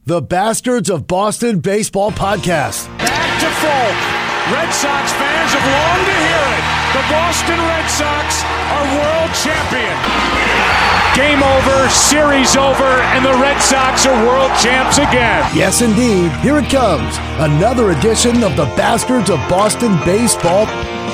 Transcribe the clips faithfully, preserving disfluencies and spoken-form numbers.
The Bastards of Boston Baseball Podcast. Back to Folk. Red Sox fans have longed to hear it. The Boston Red Sox are world champion. Game over, series over, and the Red Sox are world champs again. Yes, indeed. Here it comes. Another edition of the Bastards of Boston Baseball.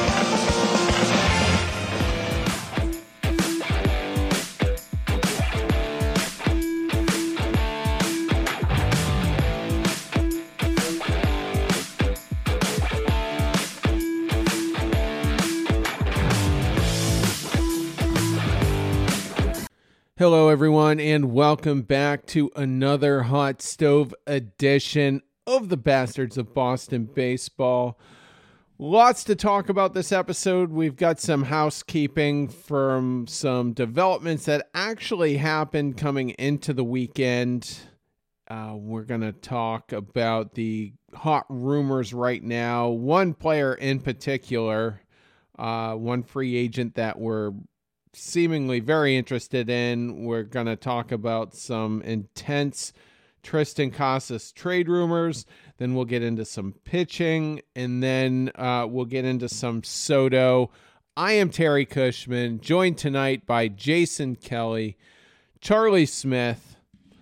Hello, everyone, and welcome back to another Hot Stove edition of the Bastards of Boston Baseball. Lots to talk about this episode. We've got some housekeeping from some developments that actually happened coming into the weekend. Uh, we're going to talk about the hot rumors right now. One player in particular, uh, one free agent that we're seemingly very interested in. We're going to talk about some intense Triston Casas trade rumors. Then we'll get into some pitching, and then uh, we'll get into some Soto. I am Terry Cushman, joined tonight by Jason Kelly, Charlie Smith.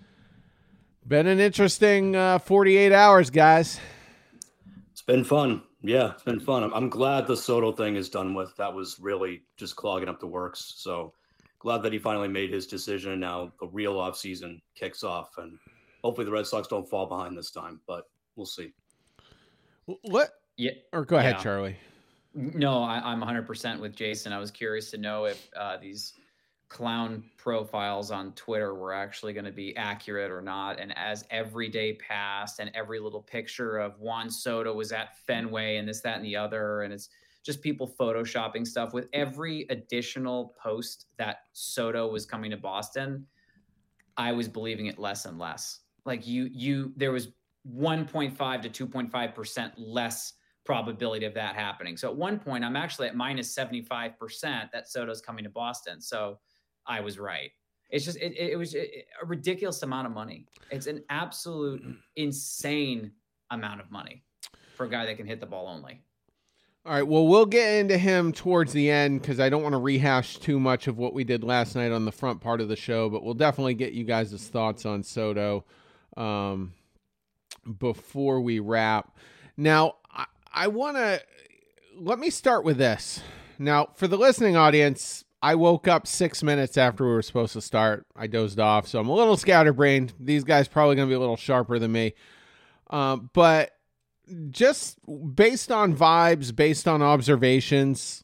Been an interesting uh, forty-eight hours, guys. It's been fun. Yeah, it's been fun. I'm, I'm glad the Soto thing is done with. That was really just clogging up the works. So glad that he finally made his decision, and now the real offseason kicks off. And hopefully the Red Sox don't fall behind this time, but we'll see. What? Yeah. Or go ahead, yeah. Charlie. No, I, I'm one hundred percent with Jason. I was curious to know if uh, these clown profiles on Twitter were actually going to be accurate or not. And as every day passed and every little picture of Juan Soto was at Fenway and this, that, and the other, and it's just people photoshopping stuff, with every additional post that Soto was coming to Boston, I was believing it less and less. Like you, you, there was one point five to two point five percent less probability of that happening. So at one point, I'm actually at minus seventy-five percent that Soto's coming to Boston. So I was right. It's just, it, it was a ridiculous amount of money. It's an absolute insane amount of money for a guy that can hit the ball only. All right, well, we'll get into him towards the end because I don't want to rehash too much of what we did last night on the front part of the show, but we'll definitely get you guys' thoughts on Soto um, before we wrap. Now, I, I want to, let me start with this. Now, for the listening audience, I woke up six minutes after we were supposed to start. I dozed off, so I'm a little scatterbrained. These guys probably going to be a little sharper than me. Um, but just based on vibes, based on observations,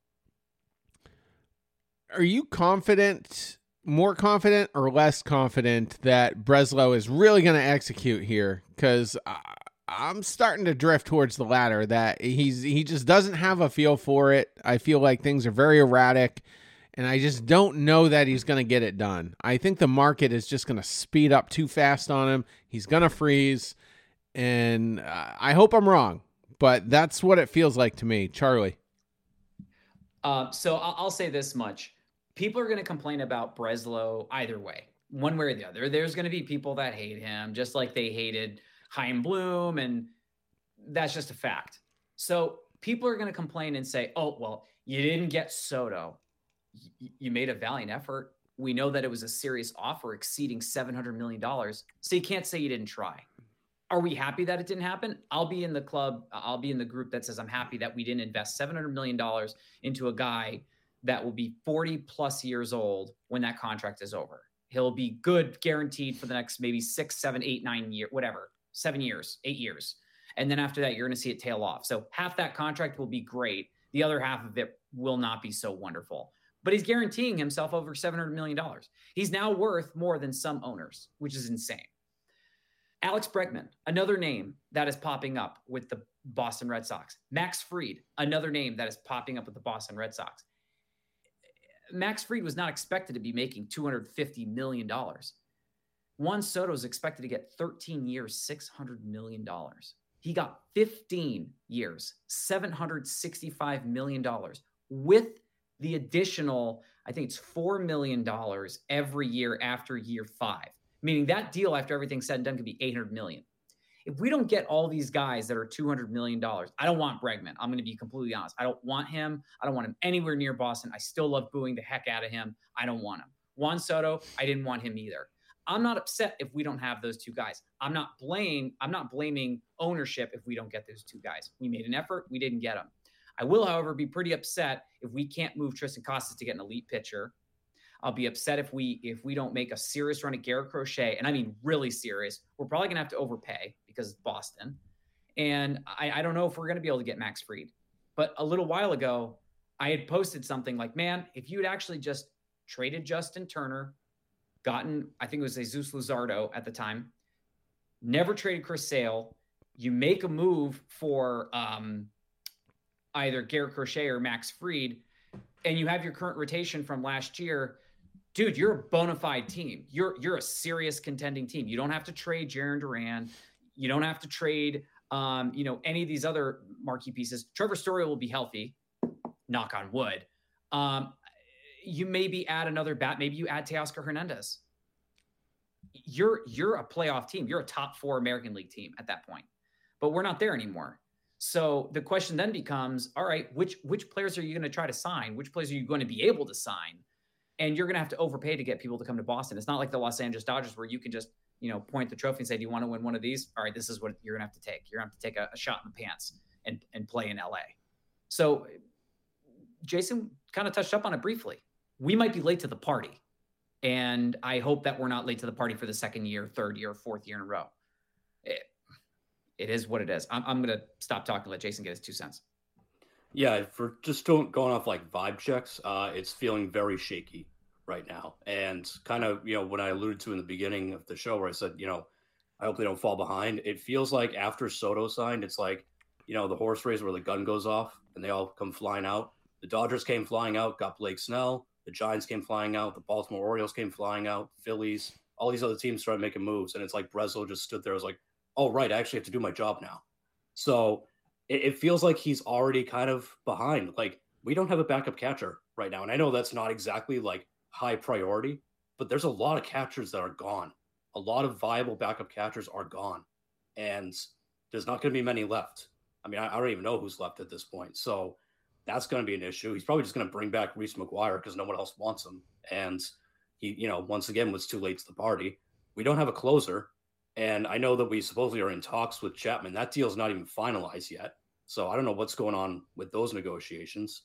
are you confident, more confident or less confident that Breslow is really going to execute here? Because I'm starting to drift towards the latter, that he's he just doesn't have a feel for it. I feel like things are very erratic, and I just don't know that he's going to get it done. I think the market is just going to speed up too fast on him. He's going to freeze, and uh, I hope I'm wrong, but that's what it feels like to me. Charlie? Uh, so I'll, I'll say this much. People are going to complain about Breslow either way, one way or the other. There's going to be people that hate him, just like they hated Chaim Bloom, and that's just a fact. So people are going to complain and say, oh, well, you didn't get Soto. Y- you made a valiant effort. We know that it was a serious offer exceeding seven hundred million dollars. So you can't say you didn't try. Are we happy that it didn't happen? I'll be in the club. I'll be in the group that says I'm happy that we didn't invest seven hundred million dollars into a guy that will be forty plus years old when that contract is over. He'll be good, guaranteed for the next maybe six, seven, eight, nine years, whatever, seven years, eight years. And then after that, you're going to see it tail off. So half that contract will be great. The other half of it will not be so wonderful. But he's guaranteeing himself over seven hundred million dollars. He's now worth more than some owners, which is insane. Alex Bregman, another name that is popping up with the Boston Red Sox. Max Fried, another name that is popping up with the Boston Red Sox. Max Fried was not expected to be making two hundred fifty million dollars. Juan Soto is expected to get thirteen years, six hundred million dollars. He got fifteen years, seven hundred sixty-five million dollars with the additional, I think it's four million dollars every year after year five. meaning that deal after everything's said and done could be eight hundred million dollars. If we don't get all these guys that are two hundred million dollars, I don't want Bregman. I'm going to be completely honest. I don't want him. I don't want him anywhere near Boston. I still love booing the heck out of him. I don't want him. Juan Soto, I didn't want him either. I'm not upset if we don't have those two guys. I'm not blame. I'm not blaming ownership if we don't get those two guys. We made an effort. We didn't get them. I will, however, be pretty upset if we can't move Tristan Casas to get an elite pitcher. I'll be upset if we if we don't make a serious run at Garrett Crochet, and I mean really serious. We're probably going to have to overpay because it's Boston. And I, I don't know if we're going to be able to get Max Fried. But a little while ago, I had posted something like, man, if you had actually just traded Justin Turner, gotten, I think it was Jesus Luzardo at the time, never traded Chris Sale, you make a move for um, either Garrett Crochet or Max Fried, and you have your current rotation from last year, dude, you're a bona fide team. You're you're a serious contending team. You don't have to trade Jarren Duran. You don't have to trade, um, you know, any of these other marquee pieces. Trevor Story will be healthy, knock on wood. Um, you maybe add another bat. Maybe you add Teoscar Hernandez. You're you're a playoff team. You're a top four American League team at that point. But we're not there anymore. So the question then becomes, all right, which which players are you going to try to sign? Which players are you going to be able to sign? And you're going to have to overpay to get people to come to Boston. It's not like the Los Angeles Dodgers where you can just, you know, point the trophy and say, do you want to win one of these? All right, this is what you're going to have to take. You're going to have to take a, a shot in the pants and, and play in L A. So Jason kind of touched up on it briefly. We might be late to the party. And I hope that we're not late to the party for the second year, third year, fourth year in a row. It, it is what it is. I'm, I'm going to stop talking and let Jason get his two cents. Yeah, for just don't, going off like vibe checks, uh, it's feeling very shaky right now. And kind of, you know, when I alluded to in the beginning of the show where I said, you know, I hope they don't fall behind. It feels like after Soto signed, it's like, you know, the horse race where the gun goes off and they all come flying out. The Dodgers came flying out, got Blake Snell. The Giants came flying out. The Baltimore Orioles came flying out. Phillies, all these other teams started making moves. And it's like Breslow just stood there. I was like, oh, right, I actually have to do my job now. So it, it feels like he's already kind of behind. Like, we don't have a backup catcher right now. And I know that's not exactly like high priority, but there's a lot of catchers that are gone. A lot of viable backup catchers are gone. And there's not going to be many left. I mean, I, I don't even know who's left at this point. So that's going to be an issue. He's probably just going to bring back Reese McGuire because no one else wants him. And he, you know, once again, was too late to the party. We don't have a closer. And I know that we supposedly are in talks with Chapman. That deal's not even finalized yet. So I don't know what's going on with those negotiations.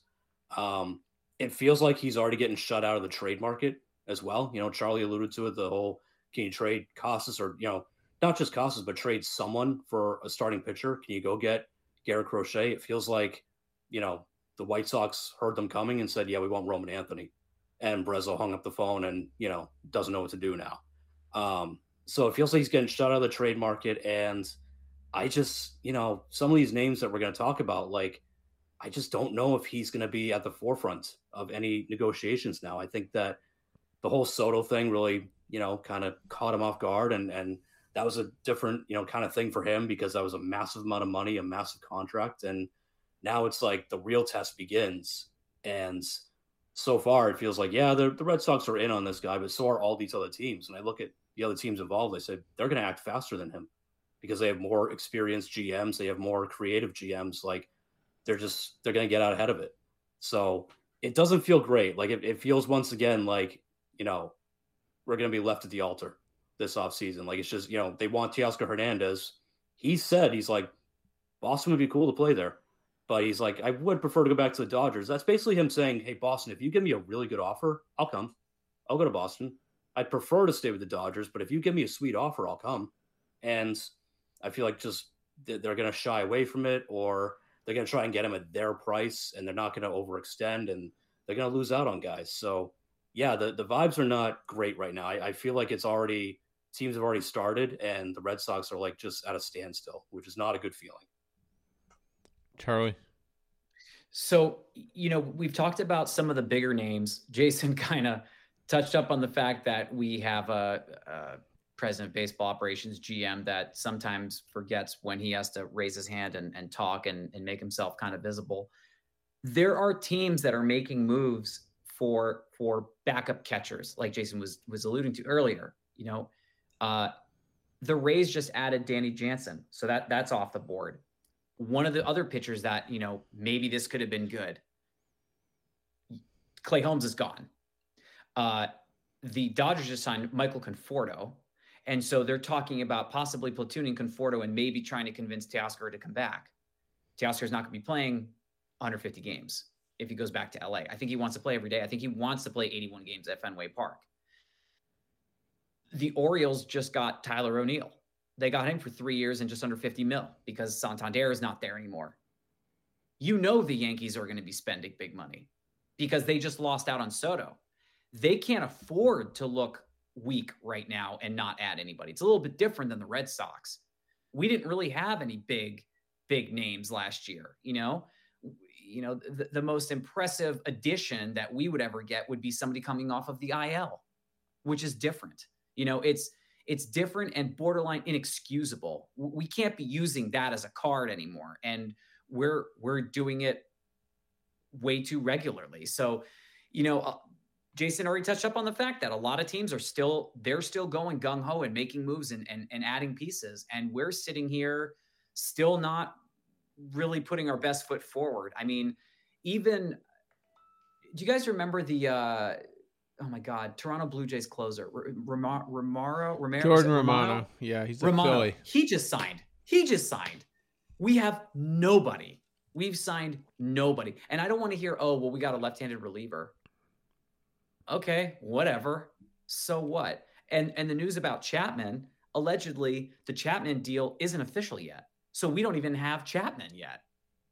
Um, it feels like he's already getting shut out of the trade market as well. You know, Charlie alluded to it, the whole, can you trade Casas or, you know, not just Casas, but trade someone for a starting pitcher? Can you go get Garrett Crochet? It feels like, you know, the White Sox heard them coming and said, yeah, we want Roman Anthony. And Breslow hung up the phone and, you know, doesn't know what to do now. Um, so it feels like he's getting shut out of the trade market. And I just, you know, some of these names that we're going to talk about, like, I just don't know if he's going to be at the forefront of any negotiations now. I think that the whole Soto thing really, you know, kind of caught him off guard. And, and that was a different, you know, kind of thing for him because that was a massive amount of money, a massive contract. And now it's like the real test begins. And so far it feels like, yeah, the, the Red Sox are in on this guy, but so are all these other teams. And I look at the other teams involved, I said, they're going to act faster than him because they have more experienced G Ms. They have more creative G Ms. Like they're just, they're going to get out ahead of it. So it doesn't feel great. Like it, it feels once again, like, you know, we're going to be left at the altar this offseason. Like it's just, you know, they want Teoscar Hernandez. He said, he's like, Boston would be cool to play there. But he's like, I would prefer to go back to the Dodgers. That's basically him saying, hey, Boston, if you give me a really good offer, I'll come. I'll go to Boston. I'd prefer to stay with the Dodgers, but if you give me a sweet offer, I'll come. And I feel like just they're going to shy away from it, or they're going to try and get him at their price, and they're not going to overextend, and they're going to lose out on guys. So, yeah, the, the vibes are not great right now. I, I feel like it's already – teams have already started, and the Red Sox are like just at a standstill, which is not a good feeling. Charlie? So, you know, we've talked about some of the bigger names. Jason kind of touched up on the fact that we have a, a president of baseball operations, G M, that sometimes forgets when he has to raise his hand and, and talk and, and make himself kind of visible. There are teams that are making moves for, for backup catchers, like Jason was, was alluding to earlier. You know, Uh, the Rays just added Danny Jansen, so that that's off the board. One of the other pitchers that, you know, maybe this could have been good. Clay Holmes is gone. Uh, the Dodgers just signed Michael Conforto, and so they're talking about possibly platooning Conforto and maybe trying to convince Teoscar to come back. Teoscar's not going to be playing one hundred fifty games if he goes back to L A. I think he wants to play every day. I think he wants to play eighty-one games at Fenway Park. The Orioles just got Tyler O'Neill. They got him for three years and just under fifty mil because Santander is not there anymore. You know the Yankees are going to be spending big money because they just lost out on Soto. They can't afford to look weak right now and not add anybody. It's a little bit different than the Red Sox. We didn't really have any big, big names last year. You know, you know, the, the most impressive addition that we would ever get would be somebody coming off of the I L, which is different. You know, it's, it's different and borderline inexcusable. We can't be using that as a card anymore. And we're, we're doing it way too regularly. So, you know, uh, Jason already touched up on the fact that a lot of teams are still, they're still going gung ho and making moves and, and, and adding pieces. And we're sitting here still not really putting our best foot forward. I mean, even, do you guys remember the, uh, oh my God, Toronto Blue Jays closer, Romaro, Romaro, Romero, Jordan Romano. Yeah, he's a Romano. Philly. He just signed. He just signed. We have nobody. We've signed nobody. And I don't want to hear, oh, well, we got a left-handed reliever. Okay, whatever. So what? And and the news about Chapman, allegedly, the Chapman deal isn't official yet. So we don't even have Chapman yet.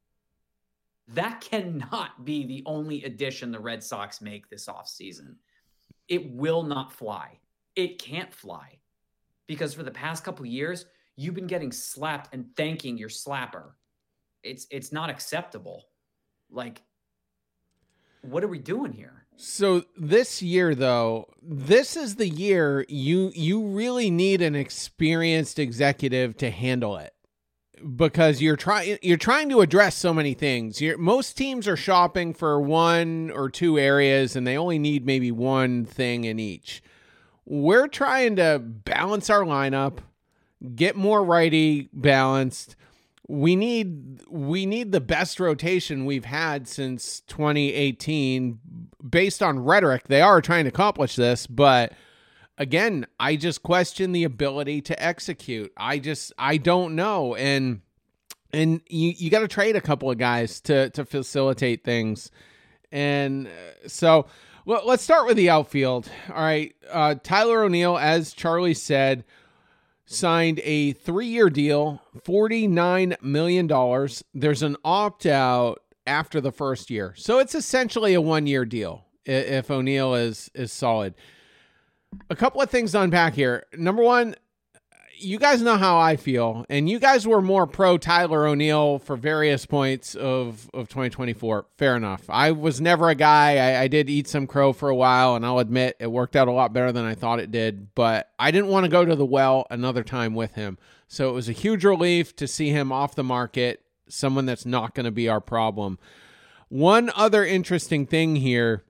That cannot be the only addition the Red Sox make this offseason. It will not fly. It can't fly. Because for the past couple of years, you've been getting slapped and thanking your slapper. It's it's not acceptable. Like, what are we doing here? So this year, though, this is the year you you really need an experienced executive to handle it, because you're trying you're trying to address so many things. You're, most teams are shopping for one or two areas, and they only need maybe one thing in each. We're trying to balance our lineup, get more righty balanced. We need we need the best rotation we've had since twenty eighteen. Based on rhetoric, they are trying to accomplish this, but again, I just question the ability to execute. I just I don't know, and and you you got to trade a couple of guys to to facilitate things, and so well, let's start with the outfield. All right, uh, Tyler O'Neill, as Charlie said, signed a three-year deal, forty-nine million dollars. There's an opt-out after the first year. So it's essentially a one-year deal if O'Neill is is solid. A couple of things to unpack here. Number one, you guys know how I feel, and you guys were more pro Tyler O'Neill for various points of, of twenty twenty-four. Fair enough. I was never a guy. I, I did eat some crow for a while, and I'll admit it worked out a lot better than I thought it did, but I didn't want to go to the well another time with him. So it was a huge relief to see him off the market, someone that's not going to be our problem. One other interesting thing here,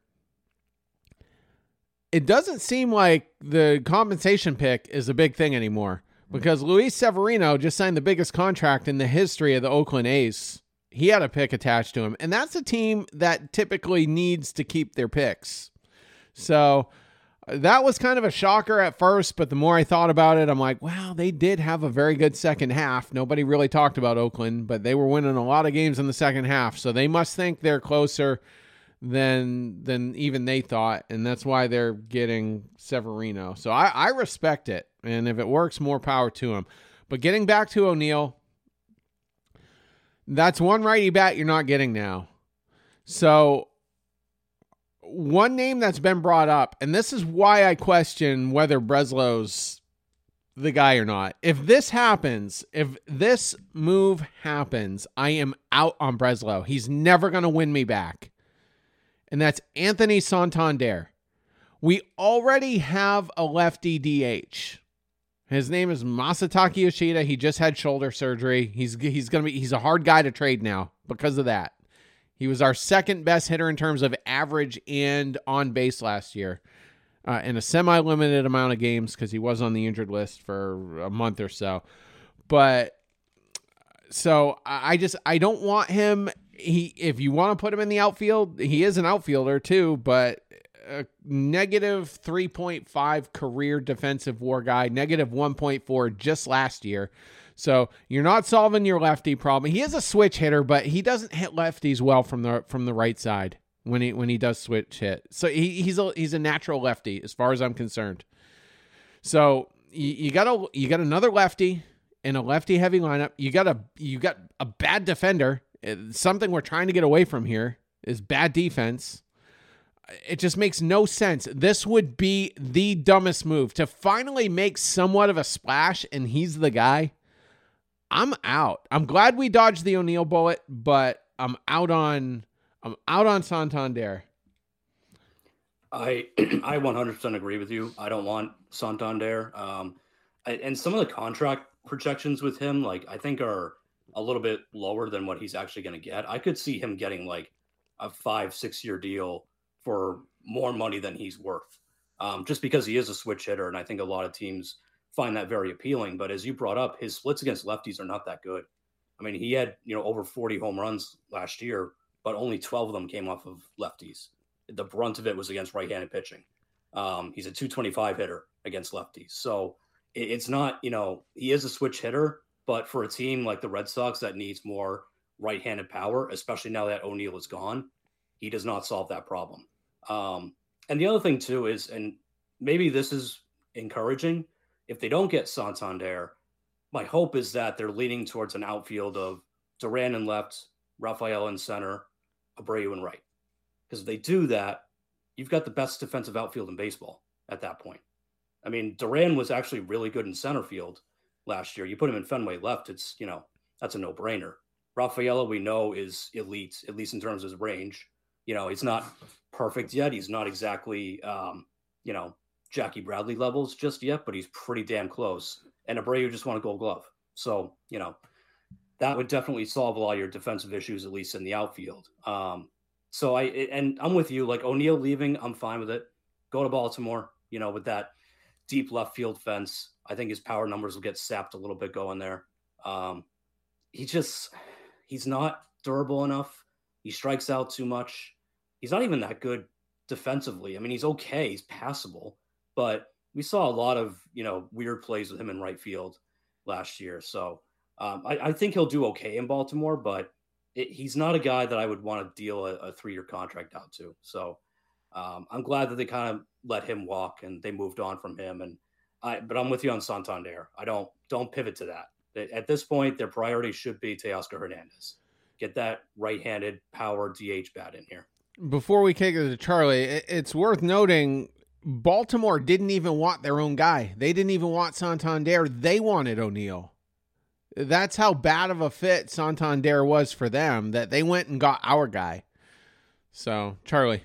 it doesn't seem like the compensation pick is a big thing anymore, because Luis Severino just signed the biggest contract in the history of the Oakland A's. He had a pick attached to him, and that's a team that typically needs to keep their picks. So that was kind of a shocker at first, but the more I thought about it, I'm like, wow, they did have a very good second half. Nobody really talked about Oakland, but they were winning a lot of games in the second half, so they must think they're closer than than even they thought, and that's why they're getting Severino. So I, I respect it, and if it works, more power to him. But getting back to O'Neill, that's one righty bat you're not getting now. So one name that's been brought up, and this is why I question whether Breslow's the guy or not. If this happens, if this move happens, I am out on Breslow. He's never going to win me back. And that's Anthony Santander. We already have a lefty D H. His name is Masataka Yoshida. He just had shoulder surgery. He's he's going to be he's a hard guy to trade now because of that. He was our second best hitter in terms of average and on base last year. uh, in a semi-limited amount of games because he was on the injured list for a month or so. But so I just I don't want him. He if you want to put him in the outfield, he is an outfielder too, but a negative three point five career defensive WAR guy, negative one point four just last year. So you're not solving your lefty problem. He is a switch hitter, but he doesn't hit lefties well from the from the right side when he when he does switch hit. So he, he's a he's a natural lefty as far as I'm concerned. So you, you got a you got another lefty in a lefty heavy lineup. You got a you got a bad defender. Something we're trying to get away from here is bad defense. It just makes no sense. This would be the dumbest move to finally make somewhat of a splash, and he's the guy. I'm out. I'm glad we dodged the O'Neill bullet, but I'm out on I'm out on Santander. I I one hundred percent agree with you. I don't want Santander. Um, I, and some of the contract projections with him, like I think, are a little bit lower than what he's actually going to get. I could see him getting like a five, six year deal for more money than he's worth, um, just because he is a switch hitter. And I think a lot of teams find that very appealing. But as you brought up, his splits against lefties are not that good. I mean, he had, you know, over forty home runs last year, but only twelve of them came off of lefties. The brunt of it was against right-handed pitching. Um, he's a two twenty-five hitter against lefties. So it, it's not, you know, he is a switch hitter, but for a team like the Red Sox that needs more right-handed power, especially now that O'Neill is gone, he does not solve that problem. Um, and the other thing too is, and maybe this is encouraging, if they don't get Santander, my hope is that they're leaning towards an outfield of Duran in left, Rafael in center, Abreu in right. Because if they do that, you've got the best defensive outfield in baseball at that point. I mean, Duran was actually really good in center field last year. You put him in Fenway left, it's, you know, that's a no-brainer. Rafaela, we know, is elite, at least in terms of his range. You know, he's not perfect yet. He's not exactly, um, you know, Jackie Bradley levels just yet, but he's pretty damn close. And Abreu just won a Gold Glove. So, you know, that would definitely solve a lot of your defensive issues, at least in the outfield. Um, so I, and I'm with you, like O'Neill leaving, I'm fine with it. Go to Baltimore, you know, with that deep left field fence. I think his power numbers will get sapped a little bit going there. Um, he just, he's not durable enough. He strikes out too much. He's not even that good defensively. I mean, he's okay. He's passable, but we saw a lot of, you know, weird plays with him in right field last year. So um, I, I think he'll do okay in Baltimore, but it, he's not a guy that I would want to deal a, a three-year contract out to. So um, I'm glad that they kind of let him walk and they moved on from him. And I, but I'm with you on Santander. I don't, don't pivot to that. At this point, their priority should be Teoscar Hernandez. Get that right-handed power D H bat in here. Before we kick it to Charlie, it's worth noting Baltimore didn't even want their own guy. They didn't even want Santander. They wanted O'Neill. That's how bad of a fit Santander was for them, that they went and got our guy. So, Charlie.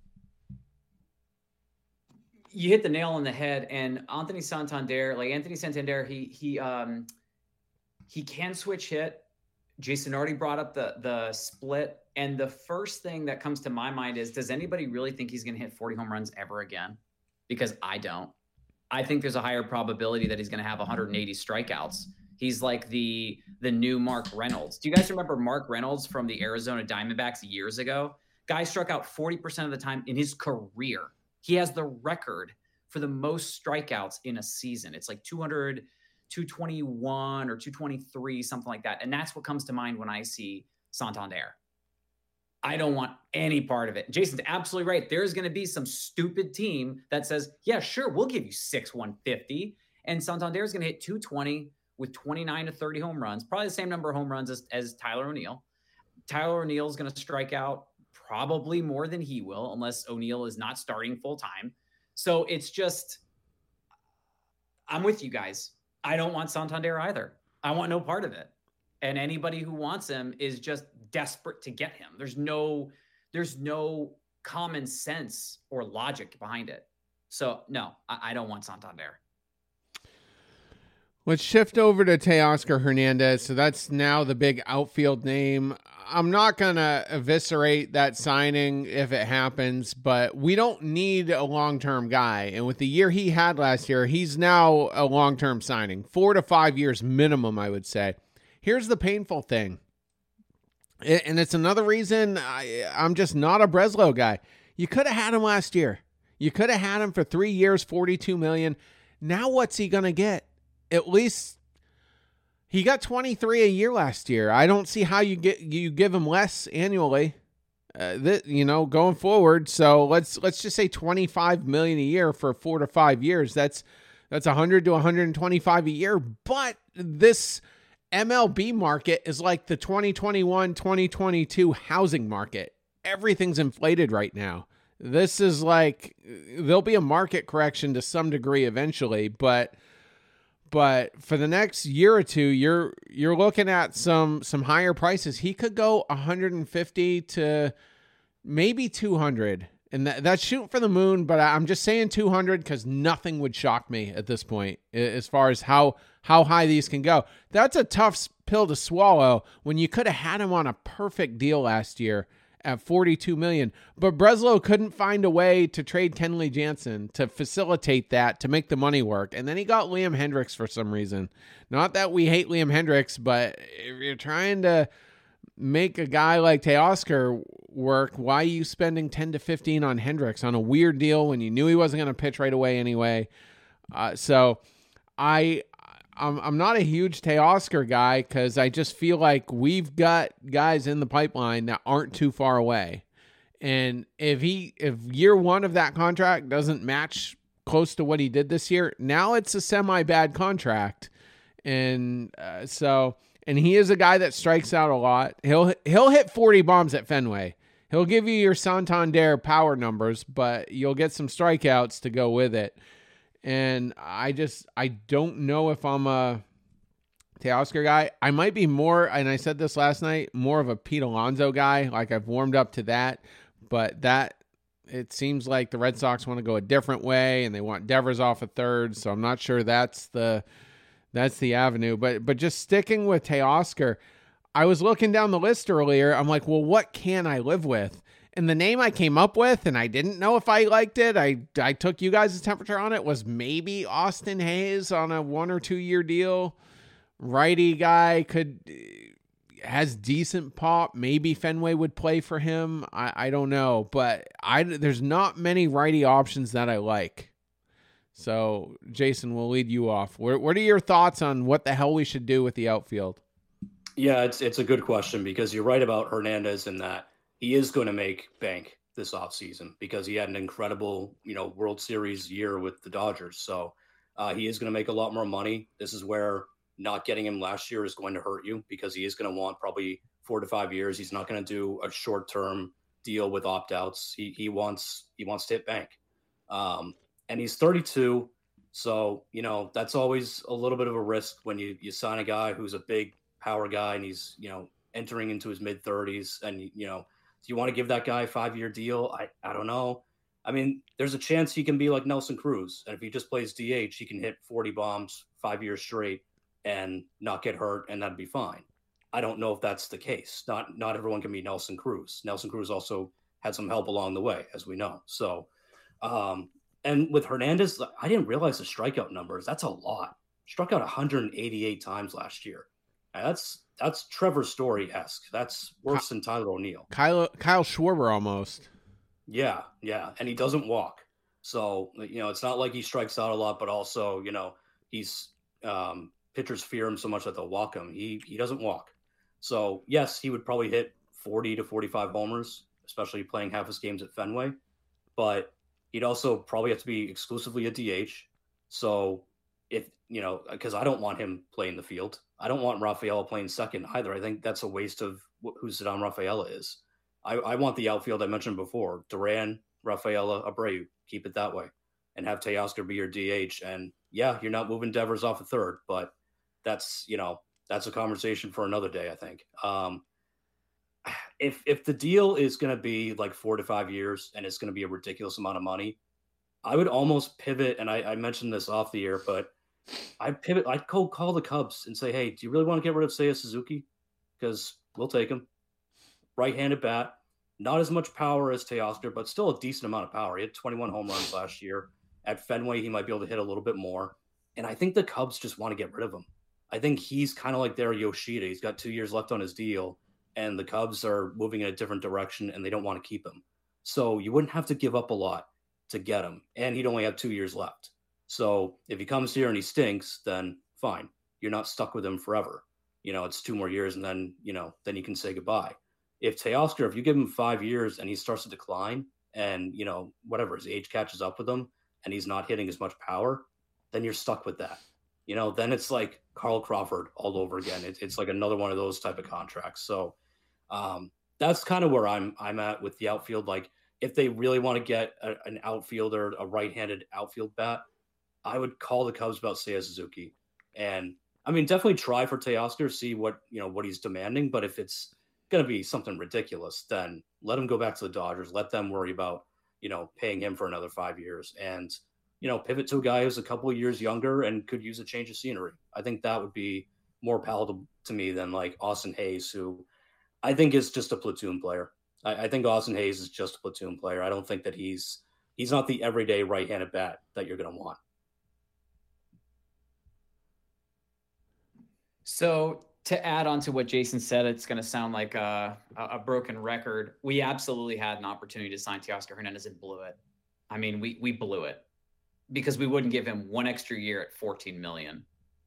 You hit the nail on the head. And Anthony Santander, like Anthony Santander, he he um he can switch hit. Jason already brought up the the split. And the first thing that comes to my mind is, does anybody really think he's going to hit forty home runs ever again? Because I don't. I think there's a higher probability that he's going to have one hundred eighty strikeouts. He's like the the new Mark Reynolds. Do you guys remember Mark Reynolds from the Arizona Diamondbacks years ago? Guy struck out forty percent of the time in his career. He has the record for the most strikeouts in a season. It's like two hundred, two twenty-one or two twenty-three, something like that. And that's what comes to mind when I see Santander. I don't want any part of it. Jason's absolutely right. There's going to be some stupid team that says, yeah, sure, we'll give you six, one fifty. And Santander is going to hit two twenty with twenty-nine to thirty home runs, probably the same number of home runs as, as Tyler O'Neill. Tyler O'Neill is going to strike out probably more than he will, unless O'Neill is not starting full time. So it's just, I'm with you guys. I don't want Santander either. I want no part of it. And anybody who wants him is just desperate to get him. There's no, there's no common sense or logic behind it. So no, I, I don't want Santander. Let's shift over to Teoscar Hernandez. So that's now the big outfield name. I'm not going to eviscerate that signing if it happens, but we don't need a long-term guy. And with the year he had last year, he's now a long-term signing. Four to five years minimum, I would say. Here's the painful thing. And it's another reason I, I'm just not a Breslow guy. You could have had him last year. You could have had him for three years, forty-two million dollars. Now what's he going to get? At least he got twenty-three a year last year. I don't see how you get you give him less annually, uh, that you know, going forward. So let's let's just say twenty-five million dollars a year for four to five years. That's that's one hundred to one hundred twenty-five a year. But this M L B market is like the twenty twenty-one twenty twenty-two housing market. Everything's inflated right now. This is like, there'll be a market correction to some degree eventually, but but for the next year or two, you're you're looking at some some higher prices. He could go one hundred fifty to maybe two hundred, and that, that's shooting for the moon, but I'm just saying two hundred because nothing would shock me at this point as far as how how high these can go. That's a tough pill to swallow when you could have had him on a perfect deal last year at forty-two million dollars. But Breslow couldn't find a way to trade Kenley Jansen to facilitate that, to make the money work. And then he got Liam Hendriks for some reason. Not that we hate Liam Hendriks, but if you're trying to make a guy like Teoscar work, why are you spending ten to fifteen on Hendriks on a weird deal when you knew he wasn't going to pitch right away anyway? Uh, so I... I'm I'm not a huge Teoscar guy because I just feel like we've got guys in the pipeline that aren't too far away. And if he if year one of that contract doesn't match close to what he did this year, now it's a semi-bad contract. And uh, so and he is a guy that strikes out a lot. He'll he'll hit forty bombs at Fenway. He'll give you your Santander power numbers, but you'll get some strikeouts to go with it. And I just, I don't know if I'm a Teoscar guy. I might be more, and I said this last night, more of a Pete Alonso guy. Like I've warmed up to that, but that, it seems like the Red Sox want to go a different way and they want Devers off a third. So I'm not sure that's the, that's the avenue, but, but just sticking with Teoscar, I was looking down the list earlier. I'm like, well, what can I live with? And the name I came up with, and I didn't know if I liked it, I I took you guys' temperature on it, was maybe Austin Hayes on a one or two year deal. Righty guy, could has decent pop. Maybe Fenway would play for him. I, I don't know. But I, there's not many righty options that I like. So, Jason, we'll lead you off. What, what are your thoughts on what the hell we should do with the outfield? Yeah, it's it's a good question because you're right about Hernandez in that he is going to make bank this offseason because he had an incredible, you know, World Series year with the Dodgers. So uh, he is going to make a lot more money. This is where not getting him last year is going to hurt you because he is going to want probably four to five years. He's not going to do a short-term deal with opt-outs. He he wants he wants to hit bank. Um, and he's thirty-two. So, you know, that's always a little bit of a risk when you, you sign a guy who's a big power guy and he's, you know, entering into his mid thirties and, you know, do you want to give that guy a five-year deal? I, I don't know. I mean, there's a chance he can be like Nelson Cruz. And if he just plays D H, he can hit forty bombs five years straight and not get hurt, and that'd be fine. I don't know if that's the case. Not not everyone can be Nelson Cruz. Nelson Cruz also had some help along the way, as we know. So, um, and with Hernandez, I didn't realize the strikeout numbers. That's a lot. Struck out one hundred eighty-eight times last year. That's That's Trevor Story-esque. That's worse than Tyler O'Neill. Kyle Kyle Schwarber almost. Yeah, yeah. And he doesn't walk. So, you know, it's not like he strikes out a lot, but also, you know, he's um, pitchers fear him so much that they'll walk him. He he doesn't walk. So, yes, he would probably hit forty to forty-five homers, especially playing half his games at Fenway. But he'd also probably have to be exclusively a D H. So, if, you know, because I don't want him playing the field. I don't want Rafaela playing second either. I think that's a waste of who Ceddanne Rafaela is. I, I want the outfield I mentioned before, Duran, Rafaela, Abreu. Keep it that way. And have Teoscar be your D H. And, yeah, you're not moving Devers off a third, but that's, you know, that's a conversation for another day, I think. Um, if if the deal is going to be like four to five years and it's going to be a ridiculous amount of money, I would almost pivot, and I, I mentioned this off the air, but I'd pivot. I'd cold call the Cubs and say, hey, do you really want to get rid of Seiya Suzuki? Because we'll take him. right-handed bat, not as much power as Teoscar, but still a decent amount of power. He had twenty-one home runs last year. At Fenway, he might be able to hit a little bit more. And I think the Cubs just want to get rid of him. I think he's kind of like their Yoshida. He's got two years left on his deal, and the Cubs are moving in a different direction, and they don't want to keep him. So you wouldn't have to give up a lot to get him, and he'd only have two years left. So if he comes here and he stinks, then fine. You're not stuck with him forever. You know, it's two more years, and then, you know, then you can say goodbye. If Teoscar, if you give him five years and he starts to decline and, you know, whatever, his age catches up with him and he's not hitting as much power, then you're stuck with that. You know, then it's like Carl Crawford all over again. It, it's like another one of those type of contracts. So um, that's kind of where I'm I'm at with the outfield. Like, if they really want to get a, an outfielder, a right-handed outfield bat, I would call the Cubs about Seiya Suzuki. And I mean, definitely try for Teoscar, see what, you know, what he's demanding. But if it's going to be something ridiculous, then let him go back to the Dodgers. Let them worry about, you know, paying him for another five years and, you know, pivot to a guy who's a couple of years younger and could use a change of scenery. I think that would be more palatable to me than like Austin Hayes, who I think is just a platoon player. I, I think Austin Hayes is just a platoon player. I don't think that he's, he's not the everyday right-handed bat that you're going to want. So to add on to what Jason said, it's going to sound like a, a broken record. We absolutely had an opportunity to sign Teoscar Hernandez and blew it. I mean, we we blew it because we wouldn't give him one extra year at fourteen million.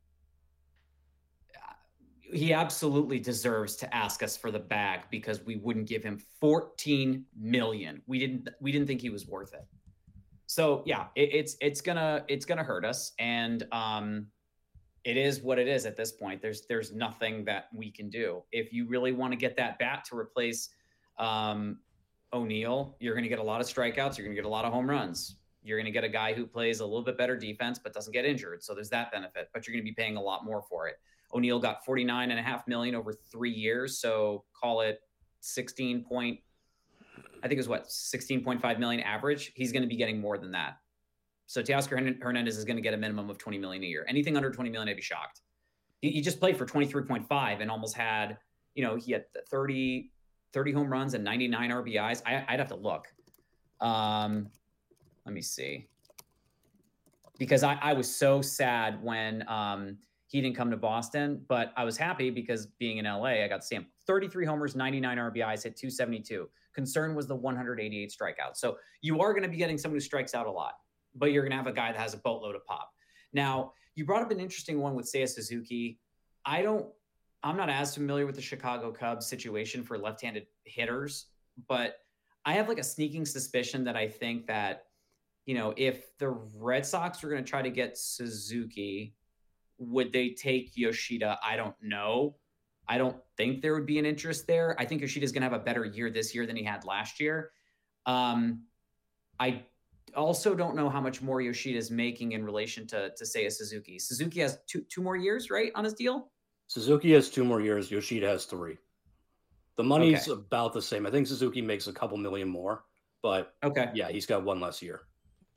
He absolutely deserves to ask us for the bag because we wouldn't give him fourteen million. We didn't we didn't think he was worth it. So yeah, it, it's it's gonna it's gonna hurt us, and um. It is what it is at this point. There's there's nothing that we can do. If you really want to get that bat to replace um, O'Neill, you're going to get a lot of strikeouts. You're going to get a lot of home runs. You're going to get a guy who plays a little bit better defense but doesn't get injured. So there's that benefit. But you're going to be paying a lot more for it. O'Neill got forty-nine and a half million over three years. So call it sixteen point. I think it was what sixteen point five million average. He's going to be getting more than that. So Teoscar Hernandez is going to get a minimum of twenty million a year. Anything under twenty million, I'd be shocked. He, he just played for twenty-three point five and almost had, you know, he had thirty, thirty home runs and ninety-nine R B Is. I, I'd have to look. Um, let me see. Because I, I was so sad when um, he didn't come to Boston, but I was happy because being in L A, I got to see him. thirty-three homers, ninety-nine R B Is, hit two seventy-two. Concern was the one hundred eighty-eight strikeouts. So you are going to be getting someone who strikes out a lot, but you're going to have a guy that has a boatload of pop. Now, you brought up an interesting one with Seiya Suzuki. I don't, I'm not as familiar with the Chicago Cubs situation for left-handed hitters, but I have like a sneaking suspicion that I think that, you know, if the Red Sox were going to try to get Suzuki, would they take Yoshida? I don't know. I don't think there would be an interest there. I think Yoshida's going to have a better year this year than he had last year. Um, I also don't know how much more Yoshida is making in relation to, to Seiya Suzuki. Suzuki has two two more years, right, on his deal? Suzuki has two more years. Yoshida has three. The money's Okay. about the same. I think Suzuki makes a couple million more, but Okay. yeah, he's got one less year.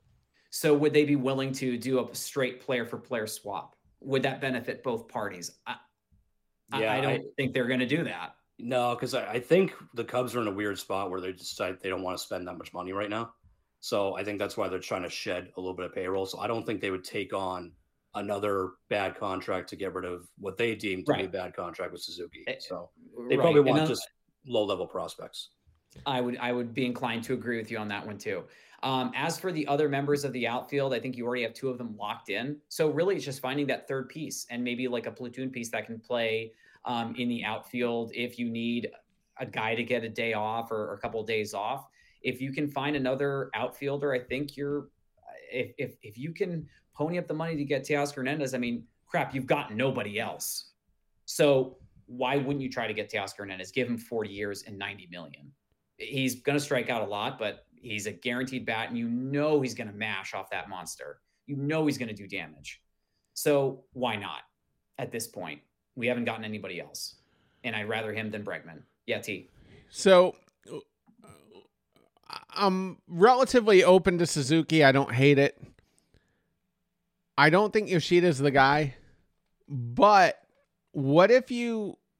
So would they be willing to do a straight player-for-player swap? Would that benefit both parties? I, I- Yeah, I don't I- think they're going to do that. No, because I, I think the Cubs are in a weird spot where they decide they don't want to spend that much money right now. So I think that's why they're trying to shed a little bit of payroll. So I don't think they would take on another bad contract to get rid of what they deem to Right. be a bad contract with Suzuki. Eh, So they Right. probably And want then- just low-level prospects. I would I would be inclined to agree with you on that one too. Um, as for the other members of the outfield, I think you already have two of them locked in. So really, it's just finding that third piece and maybe like a platoon piece that can play um, in the outfield if you need a guy to get a day off or, or a couple of days off. If you can find another outfielder, I think you're if if if you can pony up the money to get Teoscar Hernandez, I mean, crap, you've got nobody else. So why wouldn't you try to get Teoscar Hernandez? Give him forty years and ninety million. He's going to strike out a lot, but he's a guaranteed bat, and you know he's going to mash off that monster. You know he's going to do damage. So why not at this point? We haven't gotten anybody else, and I'd rather him than Bregman. Yeah, T. So I'm relatively open to Suzuki. I don't hate it. I don't think Yoshida's the guy. But what if you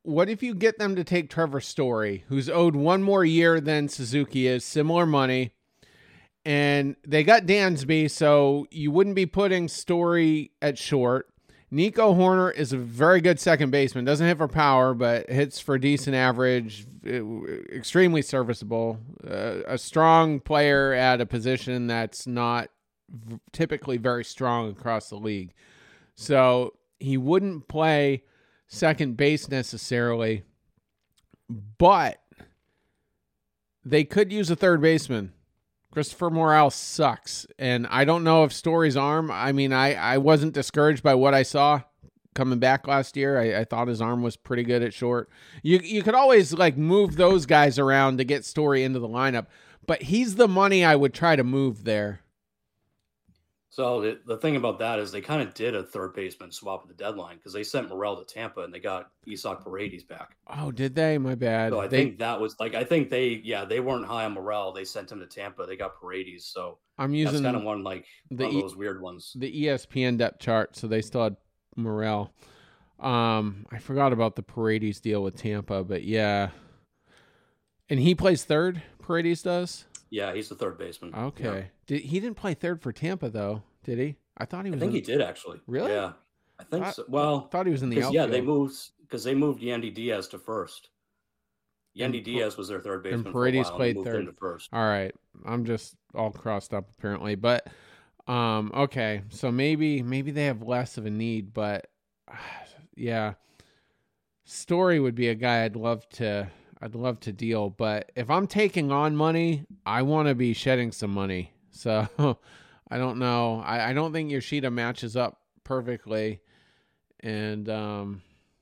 what if you get them to take Trevor Story, who's owed one more year than Suzuki is, similar money, and they got Dansby, so you wouldn't be putting Story at short. Nico Horner is a very good second baseman. Doesn't hit for power, but hits for decent average, extremely serviceable, uh, a strong player at a position that's not v- typically very strong across the league. So he wouldn't play second base necessarily, but they could use a third baseman. Christopher Morel sucks, and I don't know if Story's arm, I mean, I, I wasn't discouraged by what I saw coming back last year. I, I thought his arm was pretty good at short. You you could always like move those guys around to get Story into the lineup, but he's the money I would try to move there. So the, the thing about that is they kind of did a third baseman swap at the deadline because they sent Morel to Tampa and they got Isaac Paredes back. Oh, did they? My bad. So I they, think that was like, I think they, yeah, they weren't high on Morel. They sent him to Tampa. They got Paredes. So I'm using that's kind of one like the one of those weird ones. The E S P N depth chart, so they still had Morel. Um, I forgot about the Paredes deal with Tampa, but yeah. And he plays third, Paredes does? Yeah, he's the third baseman. Okay. Yeah. Did he didn't play third for Tampa though, did he? I thought he was I think in, he did actually. Really? Yeah. I think I, so. Well, I thought he was in the 'cause, outfield. yeah, they moved because they moved Yandy Diaz to first. Yandy And, Diaz was their third baseman. and for a Paredes while, and played moved third. him to first. All right. I'm just all crossed up apparently, but um okay. So maybe maybe they have less of a need, but uh, yeah. Story would be a guy I'd love to I'd love to deal, but if I'm taking on money, I want to be shedding some money. So I don't know. I, I don't think Yoshida matches up perfectly, and um,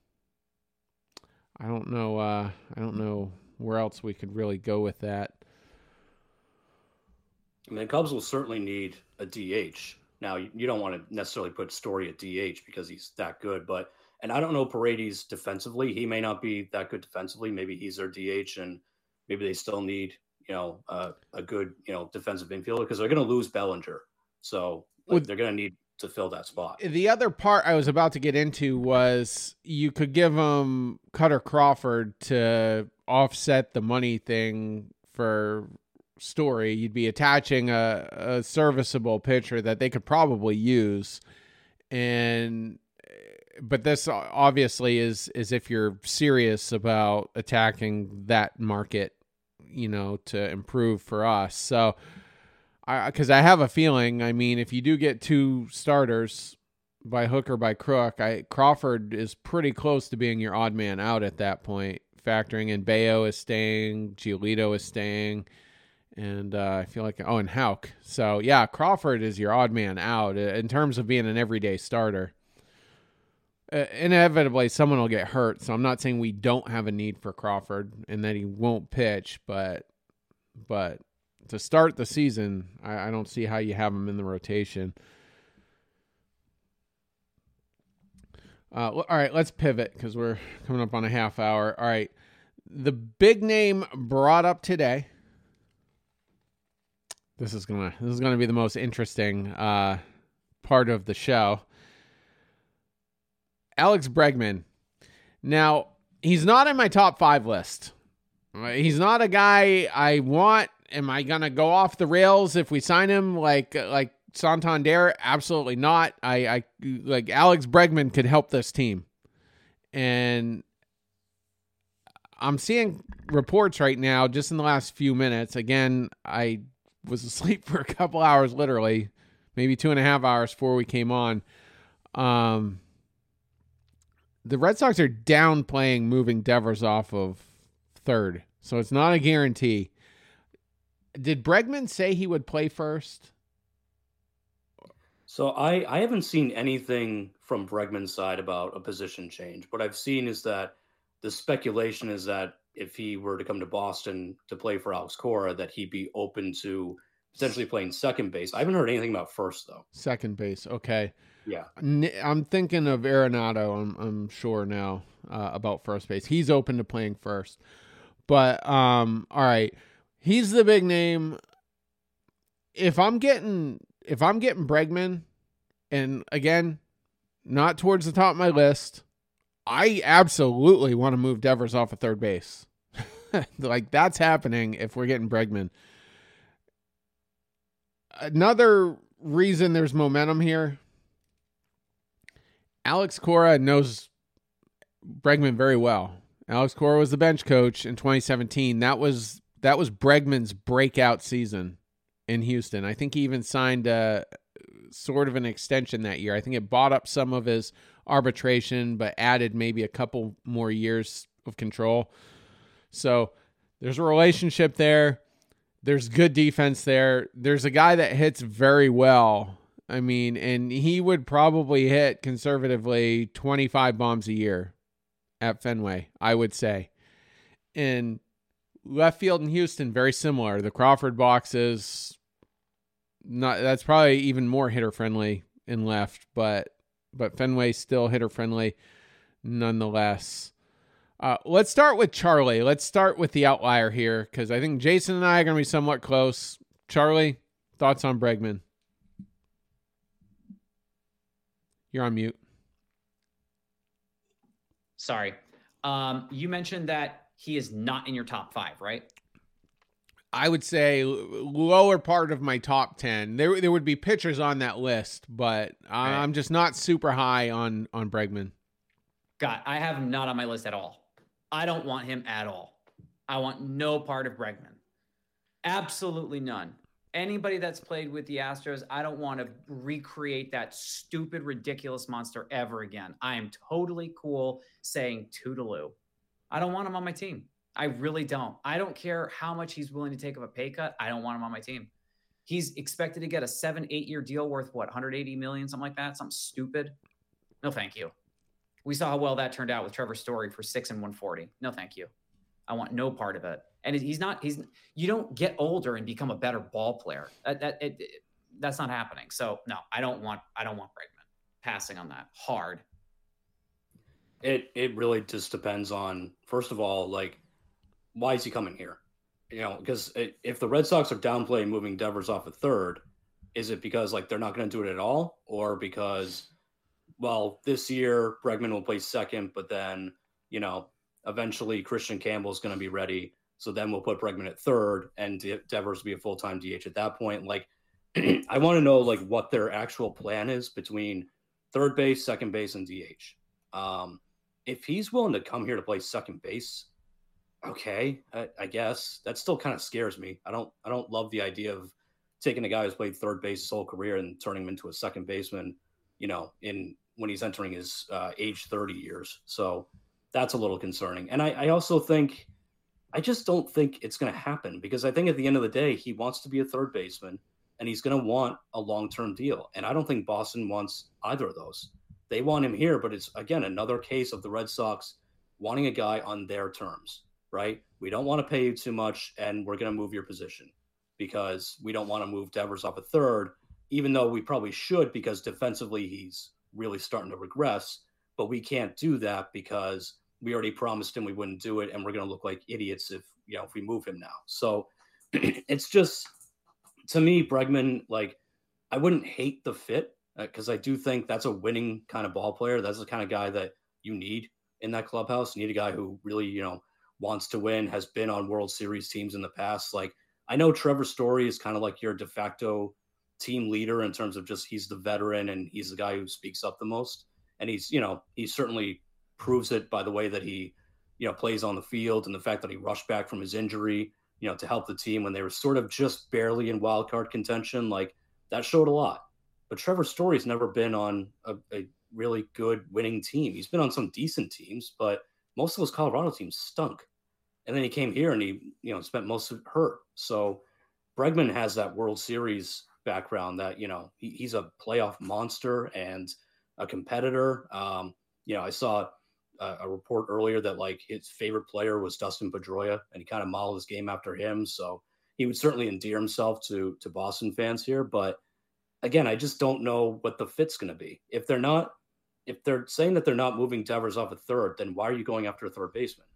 I don't know. Uh, I don't know where else we could really go with that. I mean, the Cubs will certainly need a D H. Now, you, you don't want to necessarily put Story at D H because he's that good, but and I don't know Paredes defensively. He may not be that good defensively. Maybe he's their D H, and maybe they still need, you know, uh, a good, you know, defensive infielder because they're going to lose Bellinger. So like, With, they're going to need to fill that spot. The other part I was about to get into was you could give them Cutter Crawford to offset the money thing for Story. You'd be attaching a, a serviceable pitcher that they could probably use, and but this obviously is is if you're serious about attacking that market, you know, to improve for us. So, I because I have a feeling, I mean, if you do get two starters by hook or by crook, I Crawford is pretty close to being your odd man out at that point, factoring in Bayo is staying, Giolito is staying, and uh, I feel like, oh, and Houck. So, yeah, Crawford is your odd man out in terms of being an everyday starter. Uh, inevitably, someone will get hurt, so I'm not saying we don't have a need for Crawford and that he won't pitch, but but to start the season, I, I don't see how you have him in the rotation. Uh, all right, let's pivot because we're coming up on a half hour. All right, the big name brought up today. This is gonna this is gonna be the most interesting uh, part of the show. Alex Bregman. Now, he's not in my top five list. He's not a guy I want. Am I going to go off the rails if we sign him like like Santander? Absolutely not. I, I like Alex Bregman could help this team. And I'm seeing reports right now, just in the last few minutes. Again, I was asleep for a couple hours, literally, maybe two and a half hours before we came on. Um, The Red Sox are downplaying moving Devers off of third, so it's not a guarantee. Did Bregman say he would play first? So I, I haven't seen anything from Bregman's side about a position change. What I've seen is that the speculation is that if he were to come to Boston to play for Alex Cora, that he'd be open to potentially playing second base. I haven't heard anything about first, though. Second base, okay. Yeah. I'm thinking of Arenado, I'm, I'm sure now, uh, about first base. He's open to playing first. But, um, all right, he's the big name. If I'm getting if I'm getting Bregman, and again, not towards the top of my list, I absolutely want to move Devers off of third base. Like, that's happening if we're getting Bregman. Another reason there's momentum here, Alex Cora knows Bregman very well. Alex Cora was the bench coach in twenty seventeen. That was that was Bregman's breakout season in Houston. I think he even signed a sort of an extension that year. I think it bought up some of his arbitration, but added maybe a couple more years of control. So there's a relationship there. There's good defense there. There's a guy that hits very well. I mean, and he would probably hit conservatively twenty-five bombs a year at Fenway, I would say. In left field in Houston, very similar. The Crawford boxes, not that's probably even more hitter friendly in left, but but Fenway still hitter friendly nonetheless. Uh, let's start with Charlie. Let's start with the outlier here, because I think Jason and I are going to be somewhat close. Charlie, thoughts on Bregman? You're on mute. Sorry. Um, you mentioned that he is not in your top five, right? I would say lower part of my top ten. There, there would be pitchers on that list, but right. I'm just not super high on on Bregman. God, I have him not on my list at all. I don't want him at all. I want no part of Bregman. Absolutely none. Anybody that's played with the Astros, I don't want to recreate that stupid, ridiculous monster ever again. I am totally cool saying toodaloo. I don't want him on my team. I really don't. I don't care how much he's willing to take of a pay cut. I don't want him on my team. He's expected to get a seven, eight year deal worth what, one hundred eighty million, something like that, something stupid. No, thank you. We saw how well that turned out with Trevor Story for six and one forty. No, thank you. I want no part of it. And he's not, he's, you don't get older and become a better ball player. That, that, it, it, that's not happening. So no, I don't want, I don't want Bregman. Passing on that hard. It, it really just depends on, first of all, like, why is he coming here? You know, because if the Red Sox are downplaying moving Devers off a third, is it because like they're not going to do it at all? Or because, well, this year Bregman will play second, but then, you know, eventually Christian Campbell is going to be ready. So then we'll put Bregman at third and De- Devers will be a full-time D H at that point. Like, I want to know like what their actual plan is between third base, second base, and D H. Um, if he's willing to come here to play second base, okay, I, I guess that still kind of scares me. I don't, I don't love the idea of taking a guy who's played third base his whole career and turning him into a second baseman, you know, in when he's entering his uh, age thirty years. So that's a little concerning. And I, I also think, I just don't think it's going to happen because I think at the end of the day, he wants to be a third baseman and he's going to want a long-term deal. And I don't think Boston wants either of those. They want him here, but it's, again, another case of the Red Sox wanting a guy on their terms, right? We don't want to pay you too much and we're going to move your position because we don't want to move Devers off a third, even though we probably should because defensively he's really starting to regress, but we can't do that because we already promised him we wouldn't do it, and we're going to look like idiots if, you know, if we move him now. So it's just, to me, Bregman, like, I wouldn't hate the fit because uh, I do think that's a winning kind of ball player. That's the kind of guy that you need in that clubhouse. You need a guy who really, you know, wants to win, has been on World Series teams in the past. Like, I know Trevor Story is kind of like your de facto team leader in terms of just he's the veteran and he's the guy who speaks up the most. And he's, you know, he certainly proves it by the way that he, you know, plays on the field and the fact that he rushed back from his injury, you know, to help the team when they were sort of just barely in wild card contention. Like, that showed a lot. But Trevor Story's never been on a, a really good winning team. He's been on some decent teams, but most of those Colorado teams stunk. And then he came here and he, you know, spent most of it hurt. So Bregman has that World Series background that, you know, he, he's a playoff monster and a competitor. Um, you know, I saw a, a report earlier that like his favorite player was Dustin Pedroia and he kind of modeled his game after him. So he would certainly endear himself to, to Boston fans here. But again, I just don't know what the fit's going to be. If they're not, if they're saying that they're not moving Devers off a third, then why are you going after a third baseman?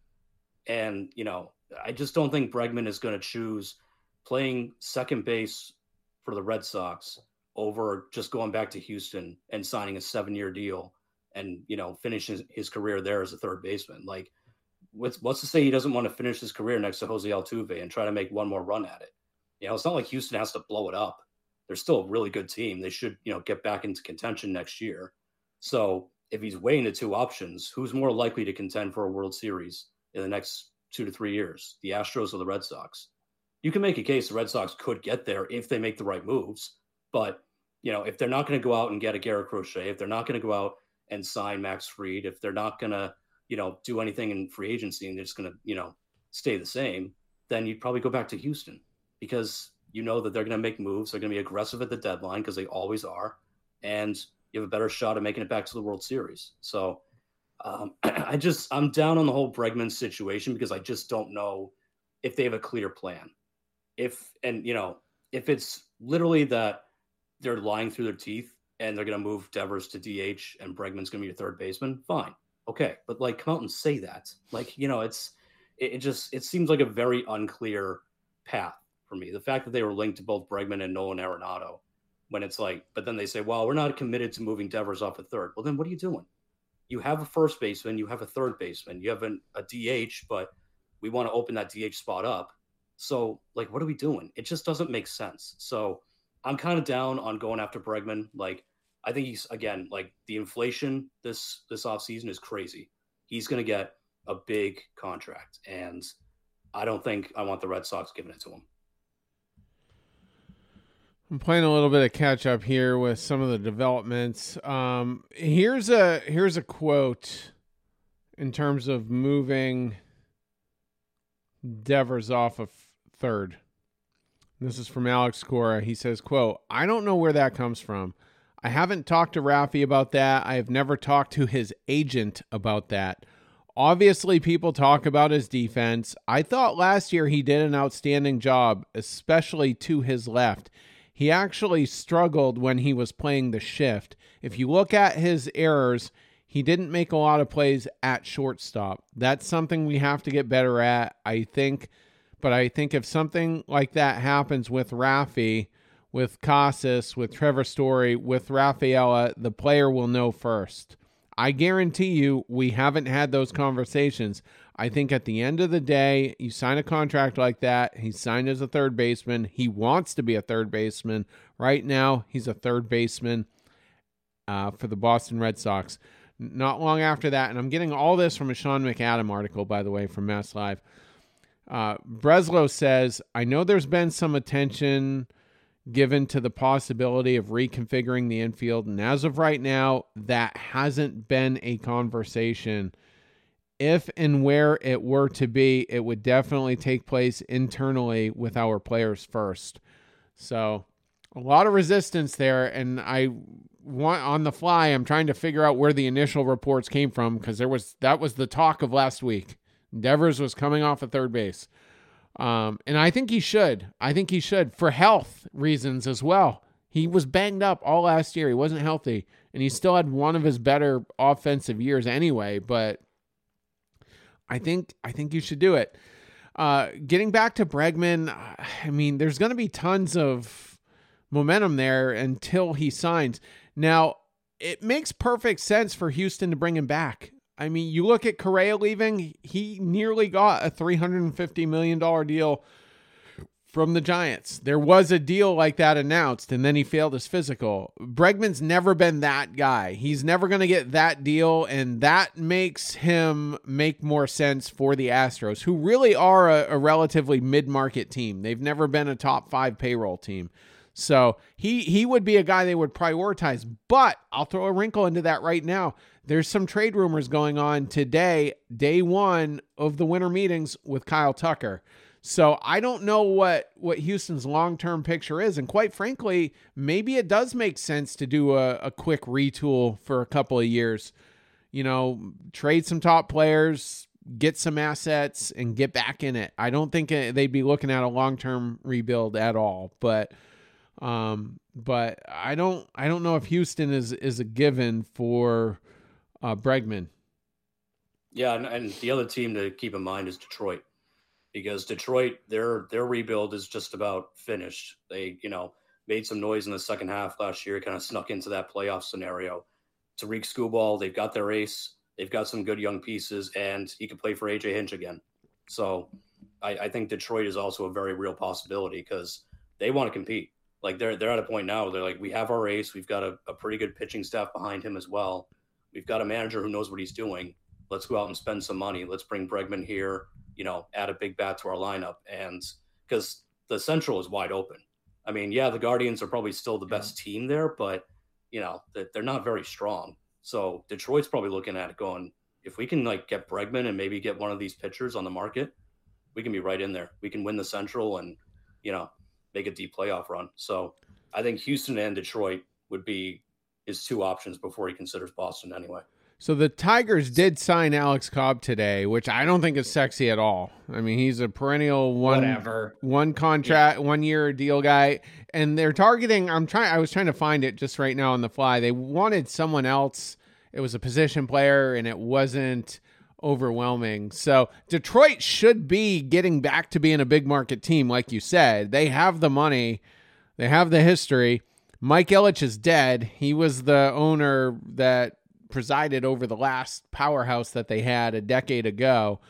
And, you know, I just don't think Bregman is going to choose playing second base for the Red Sox over just going back to Houston and signing a seven-year deal and, you know, finish his, his career there as a third baseman. Like, what's, what's to say he doesn't want to finish his career next to Jose Altuve and try to make one more run at it? You know, it's not like Houston has to blow it up. They're still a really good team. They should, you know, get back into contention next year. So if he's weighing the two options, who's more likely to contend for a World Series in the next two to three years, the Astros or the Red Sox? You can make a case the Red Sox could get there if they make the right moves. But, you know, if they're not going to go out and get a Garrett Crochet, if they're not going to go out and sign Max Fried, if they're not going to, you know, do anything in free agency and they're just going to, you know, stay the same, then you'd probably go back to Houston, because you know that they're going to make moves. They're going to be aggressive at the deadline, because they always are. And you have a better shot at making it back to the World Series. So um, I just, I'm down on the whole Bregman situation, because I just don't know if they have a clear plan. If, and you know, if it's literally that they're lying through their teeth and they're going to move Devers to D H and Bregman's going to be your third baseman, fine. Okay. But like, come out and say that. Like, you know, it's, it, it just, it seems like a very unclear path for me. The fact that they were linked to both Bregman and Nolan Arenado, when it's like, but then they say, well, we're not committed to moving Devers off a third. Well, then what are you doing? You have a first baseman, you have a third baseman, you have an, a D H, but we want to open that D H spot up. So, like, what are we doing? It just doesn't make sense. So I'm kind of down on going after Bregman. Like, I think he's, again, like, the inflation this this offseason is crazy. He's going to get a big contract, and I don't think I want the Red Sox giving it to him. I'm playing a little bit of catch up here with some of the developments. Um, here's a here's a quote in terms of moving Devers off of third. This is from Alex Cora. He says, quote, "I don't know where that comes from. I haven't talked to Rafi about that. I have never talked to his agent about that. Obviously, people talk about his defense. I thought last year he did an outstanding job, especially to his left. He actually struggled when he was playing the shift. If you look at his errors, he didn't make a lot of plays at shortstop. That's something we have to get better at, I think. But I think if something like that happens with Rafi, with Casas, with Trevor Story, with Rafaela, the player will know first. I guarantee you we haven't had those conversations. I think at the end of the day, you sign a contract like that. He's signed as a third baseman. He wants to be a third baseman. Right now, he's a third baseman uh, for the Boston Red Sox. Not long after that, and I'm getting all this from a Sean McAdam article, by the way, from Mass Live. Uh, Breslow says, I know there's been some attention given to the possibility of reconfiguring the infield, and as of right now, that hasn't been a conversation. If and where it were to be, it would definitely take place internally with our players first. So a lot of resistance there, and I want on the fly, I'm trying to figure out where the initial reports came from, because there was that was the talk of last week. Devers was coming off of third base. Um, and I think he should. I think he should for health reasons as well. He was banged up all last year. He wasn't healthy, and he still had one of his better offensive years anyway, but I think I think you should do it. Uh, getting back to Bregman, I mean, there's going to be tons of momentum there until he signs. Now, it makes perfect sense for Houston to bring him back. I mean, you look at Correa leaving, he nearly got a three hundred fifty million dollars deal from the Giants. There was a deal like that announced, and then he failed his physical. Bregman's never been that guy. He's never going to get that deal, and that makes him make more sense for the Astros, who really are a, a relatively mid-market team. They've never been a top five payroll team. So he he would be a guy they would prioritize. But I'll throw a wrinkle into that right now. There's some trade rumors going on today, day one of the winter meetings with Kyle Tucker. So I don't know what, what Houston's long-term picture is. And quite frankly, maybe it does make sense to do a, a quick retool for a couple of years. You know, trade some top players, get some assets, and get back in it. I don't think they'd be looking at a long-term rebuild at all. But um, but I don't I don't know if Houston is, is a given for Uh, Bregman. Yeah, and, and the other team to keep in mind is Detroit, because Detroit, their their rebuild is just about finished. They, you know, made some noise in the second half last year, kind of snuck into that playoff scenario. Tariq Skubal, they've got their ace. They've got some good young pieces, and he could play for A J Hinch again. So I, I think Detroit is also a very real possibility because they want to compete. Like they're they're at a point now. They're like, we have our ace. We've got a, a pretty good pitching staff behind him as well. We've got a manager who knows what he's doing. Let's go out and spend some money. Let's bring Bregman here. You know, add a big bat to our lineup, and because the Central is wide open. I mean, yeah, the Guardians are probably still the best yeah. team there, but you know they're not very strong. So Detroit's probably looking at it going, if we can like get Bregman and maybe get one of these pitchers on the market, we can be right in there. We can win the Central and, you know, make a deep playoff run. So I think Houston and Detroit would be his two options before he considers Boston anyway. So the Tigers did sign Alex Cobb today, which I don't think is sexy at all. I mean, he's a perennial one, Whatever. one contract, yeah. one year deal guy. And they're targeting, I'm trying, I was trying to find it just right now on the fly. They wanted someone else. It was a position player and it wasn't overwhelming. So Detroit should be getting back to being a big market team. Like you said, they have the money. They have the history. Mike Ilitch is dead. He was the owner that presided over the last powerhouse that they had a decade ago.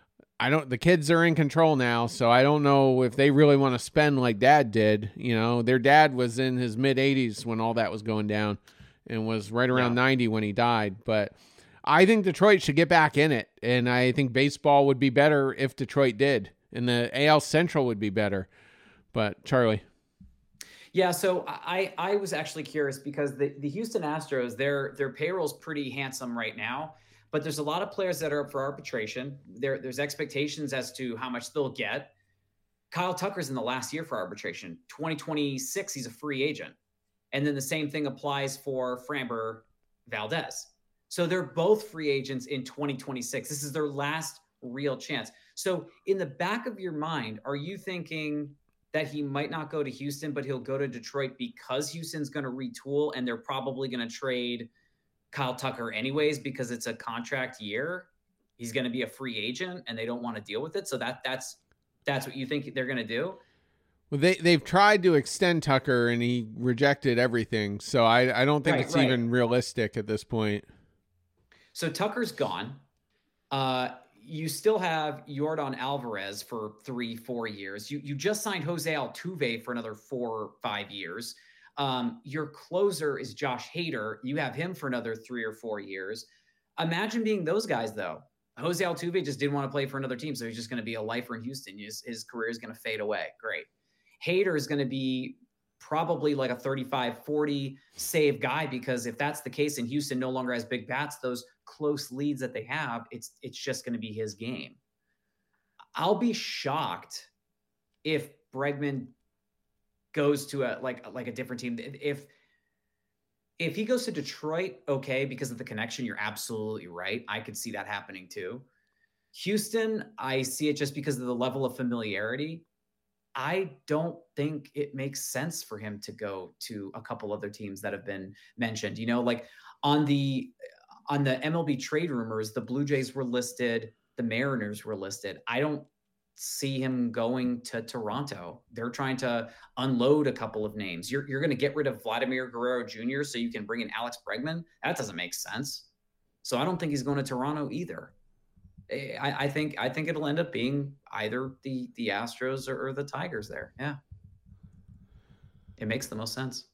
I don't, the kids are in control now, so I don't know if they really want to spend like dad did. You know, their dad was in his mid eighties when all that was going down and was right around yeah. ninety when he died. But I think Detroit should get back in it. And I think baseball would be better if Detroit did, and the A L Central would be better. But Charlie. Yeah, so I, I was actually curious because the, the Houston Astros, their their payroll's pretty handsome right now, but there's a lot of players that are up for arbitration. There, there's expectations as to how much they'll get. Kyle Tucker's in the last year for arbitration. twenty twenty-six, he's a free agent. And then the same thing applies for Framber Valdez. So they're both free agents in twenty twenty-six. This is their last real chance. So in the back of your mind, are you thinking that he might not go to Houston, but he'll go to Detroit because Houston's going to retool and they're probably going to trade Kyle Tucker anyways because it's a contract year? He's going to be a free agent and they don't want to deal with it. So that that's that's what you think they're going to do? Well, they, they've tried to extend Tucker and he rejected everything. So I, I don't think right, it's right. even realistic at this point. So Tucker's gone. Uh, You still have Yordan Alvarez for three, four years. You you just signed Jose Altuve for another four, five years. Um, your closer is Josh Hader. You have him for another three or four years. Imagine being those guys, though. Jose Altuve just didn't want to play for another team, so he's just going to be a lifer in Houston. His, his career is going to fade away. Great. Hader is going to be probably like a thirty-five, forty save guy because if that's the case and Houston no longer has big bats, those close leads that they have, it's it's just going to be his game. I'll be shocked if Bregman goes to a like like a different team. If if he goes to Detroit, okay, because of the connection, you're absolutely right. I could see that happening too. Houston, I see it just because of the level of familiarity. I don't think it makes sense for him to go to a couple other teams that have been mentioned. You know, like on the on the M L B trade rumors, the Blue Jays were listed, the Mariners were listed. I don't see him going to Toronto. They're trying to unload a couple of names. You're you're going to get rid of Vladimir Guerrero Junior so you can bring in Alex Bregman? That doesn't make sense. So I don't think he's going to Toronto either. I, I think I think it'll end up being either the the Astros or, or the Tigers there. Yeah, it makes the most sense.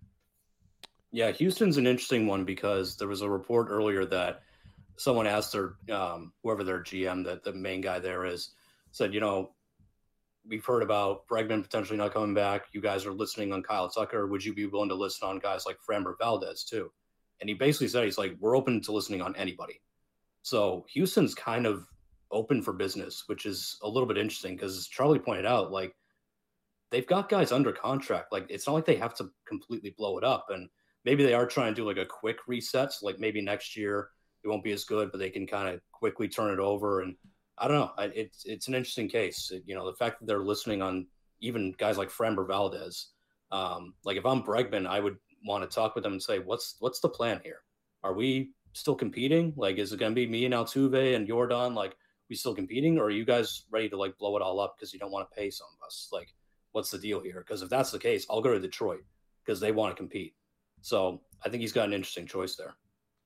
Yeah, Houston's an interesting one because there was a report earlier that someone asked their um, whoever their G M, that the main guy there is, said, you know, we've heard about Bregman potentially not coming back. You guys are listening on Kyle Tucker. Would you be willing to listen on guys like Framber Valdez too? And he basically said, he's like, we're open to listening on anybody. So Houston's kind of open for business, which is a little bit interesting because as Charlie pointed out, like they've got guys under contract. Like it's not like they have to completely blow it up. And maybe they are trying to do like a quick reset. So like maybe next year it won't be as good, but they can kind of quickly turn it over. And I don't know. I, it's it's an interesting case. It, you know, the fact that they're listening on even guys like Framber Valdez. Um, like if I'm Bregman, I would want to talk with them and say, what's what's the plan here? Are we still competing? Like, is it going to be me and Altuve and Yordan? Like, we still competing, or are you guys ready to like blow it all up because you don't want to pay some of us? Like, what's the deal here? Because if that's the case, I'll go to Detroit because they want to compete. So I think he's got an interesting choice there.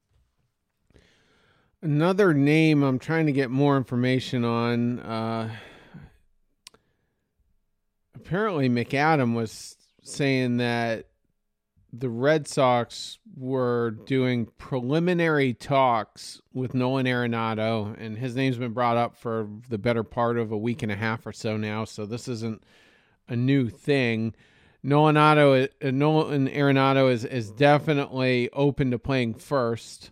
Another name I'm trying to get more information on. Uh, apparently, McAdam was saying that the Red Sox were doing preliminary talks with Nolan Arenado, and his name's been brought up for the better part of a week and a half or so now, so this isn't a new thing. Nolan Arenado, uh, Nolan Arenado is, is definitely open to playing first.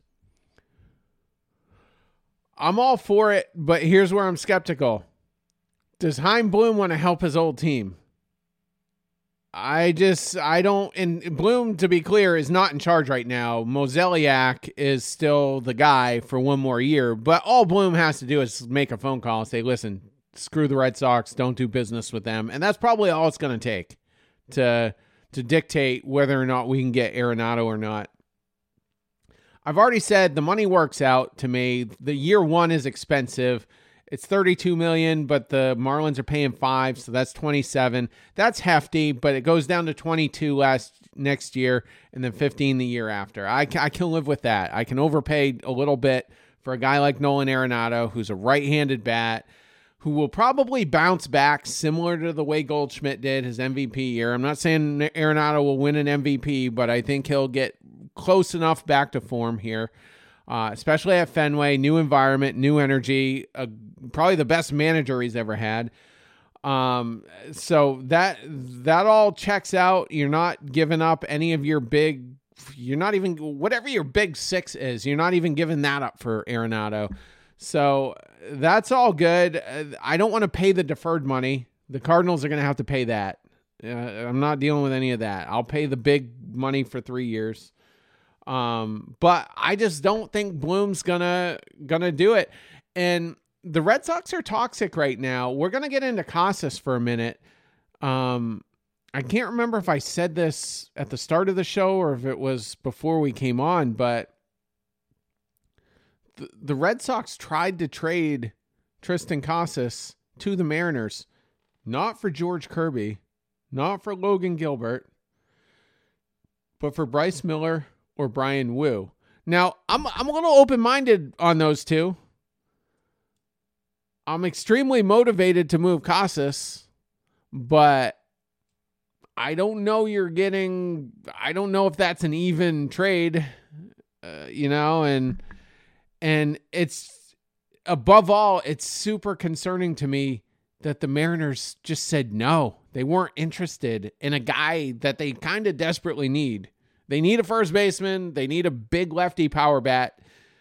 I'm all for it, but here's where I'm skeptical. Does Chaim Bloom want to help his old team? I just, I don't, and Bloom, to be clear, is not in charge right now. Mozeliak is still the guy for one more year, but all Bloom has to do is make a phone call and say, listen, screw the Red Sox, don't do business with them. And that's probably all it's going to take to, to dictate whether or not we can get Arenado or not. I've already said the money works out to me. The year one is expensive. It's thirty-two million dollars, but the Marlins are paying five, so that's twenty-seven. That's hefty, but it goes down to twenty-two last next year and then fifteen the year after. I can, I can live with that. I can overpay a little bit for a guy like Nolan Arenado, who's a right-handed bat, who will probably bounce back similar to the way Goldschmidt did his M V P year. I'm not saying Arenado will win an M V P, but I think he'll get close enough back to form here, uh, especially at Fenway. New environment, new energy, uh, probably the best manager he's ever had. Um, so that that all checks out. You're not giving up any of your big, you're not even, whatever your big six is, you're not even giving that up for Arenado. So that's all good. I don't want to pay the deferred money. The Cardinals are going to have to pay that. Uh, I'm not dealing with any of that. I'll pay the big money for three years. Um, but I just don't think Bloom's gonna gonna do it. And the Red Sox are toxic right now. We're gonna get into Casas for a minute. Um, I can't remember if I said this at the start of the show or if it was before we came on, but the, the Red Sox tried to trade Tristan Casas to the Mariners, not for George Kirby, not for Logan Gilbert, but for Bryce Miller or Brian Wu. Now, I'm I'm a little open-minded on those two. I'm extremely motivated to move Casas, but I don't know you're getting, I don't know if that's an even trade, uh, you know, and and it's, above all, it's super concerning to me that the Mariners just said no. They weren't interested in a guy that they kind of desperately need. They need a first baseman. They need a big lefty power bat.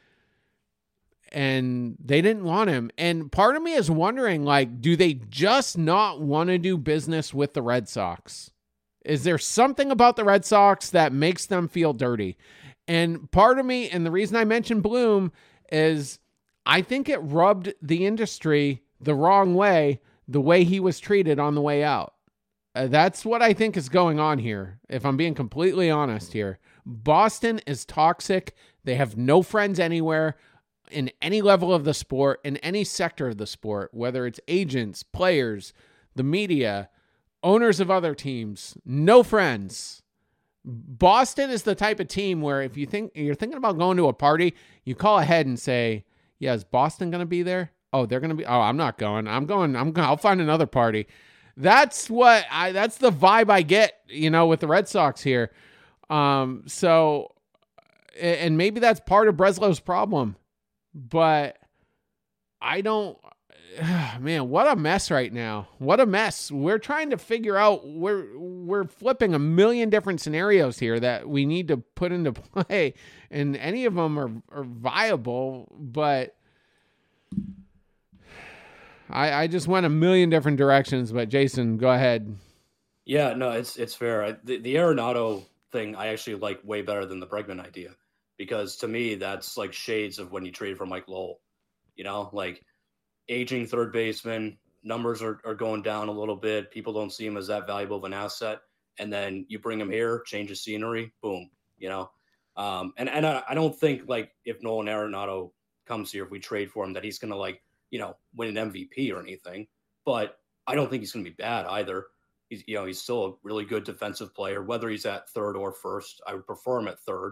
And they didn't want him. And part of me is wondering, like, do they just not want to do business with the Red Sox? Is there something about the Red Sox that makes them feel dirty? And part of me, and the reason I mentioned Bloom, is I think it rubbed the industry the wrong way, the way he was treated on the way out. Uh, that's what I think is going on here, if I'm being completely honest here. Boston is toxic. They have no friends anywhere in any level of the sport, in any sector of the sport, whether it's agents, players, the media, owners of other teams, no friends. Boston is the type of team where if you think you're thinking about going to a party, you call ahead and say, yeah, is Boston going to be there? Oh, they're going to be, oh, I'm not going. I'm going, I'm going, I'll find another party. That's what I, that's the vibe I get, you know, with the Red Sox here. Um, so, and maybe that's part of Breslow's problem, but I don't, man, what a mess right now. What a mess. We're trying to figure out, we're, we're flipping a million different scenarios here that we need to put into play, and any of them are, are viable, but I, I just went a million different directions, but Jason, go ahead. Yeah, no, it's it's fair. I, the, the Arenado thing I actually like way better than the Bregman idea, because to me, that's like shades of when you trade for Mike Lowell. You know, like aging third baseman, numbers are, are going down a little bit. People don't see him as that valuable of an asset. And then you bring him here, change the scenery, boom, you know. Um, and and I, I don't think, like, if Nolan Arenado comes here, if we trade for him, that he's going to, like, you know, win an M V P or anything, but I don't think he's going to be bad either. He's, you know, he's still a really good defensive player, whether he's at third or first. I would prefer him at third.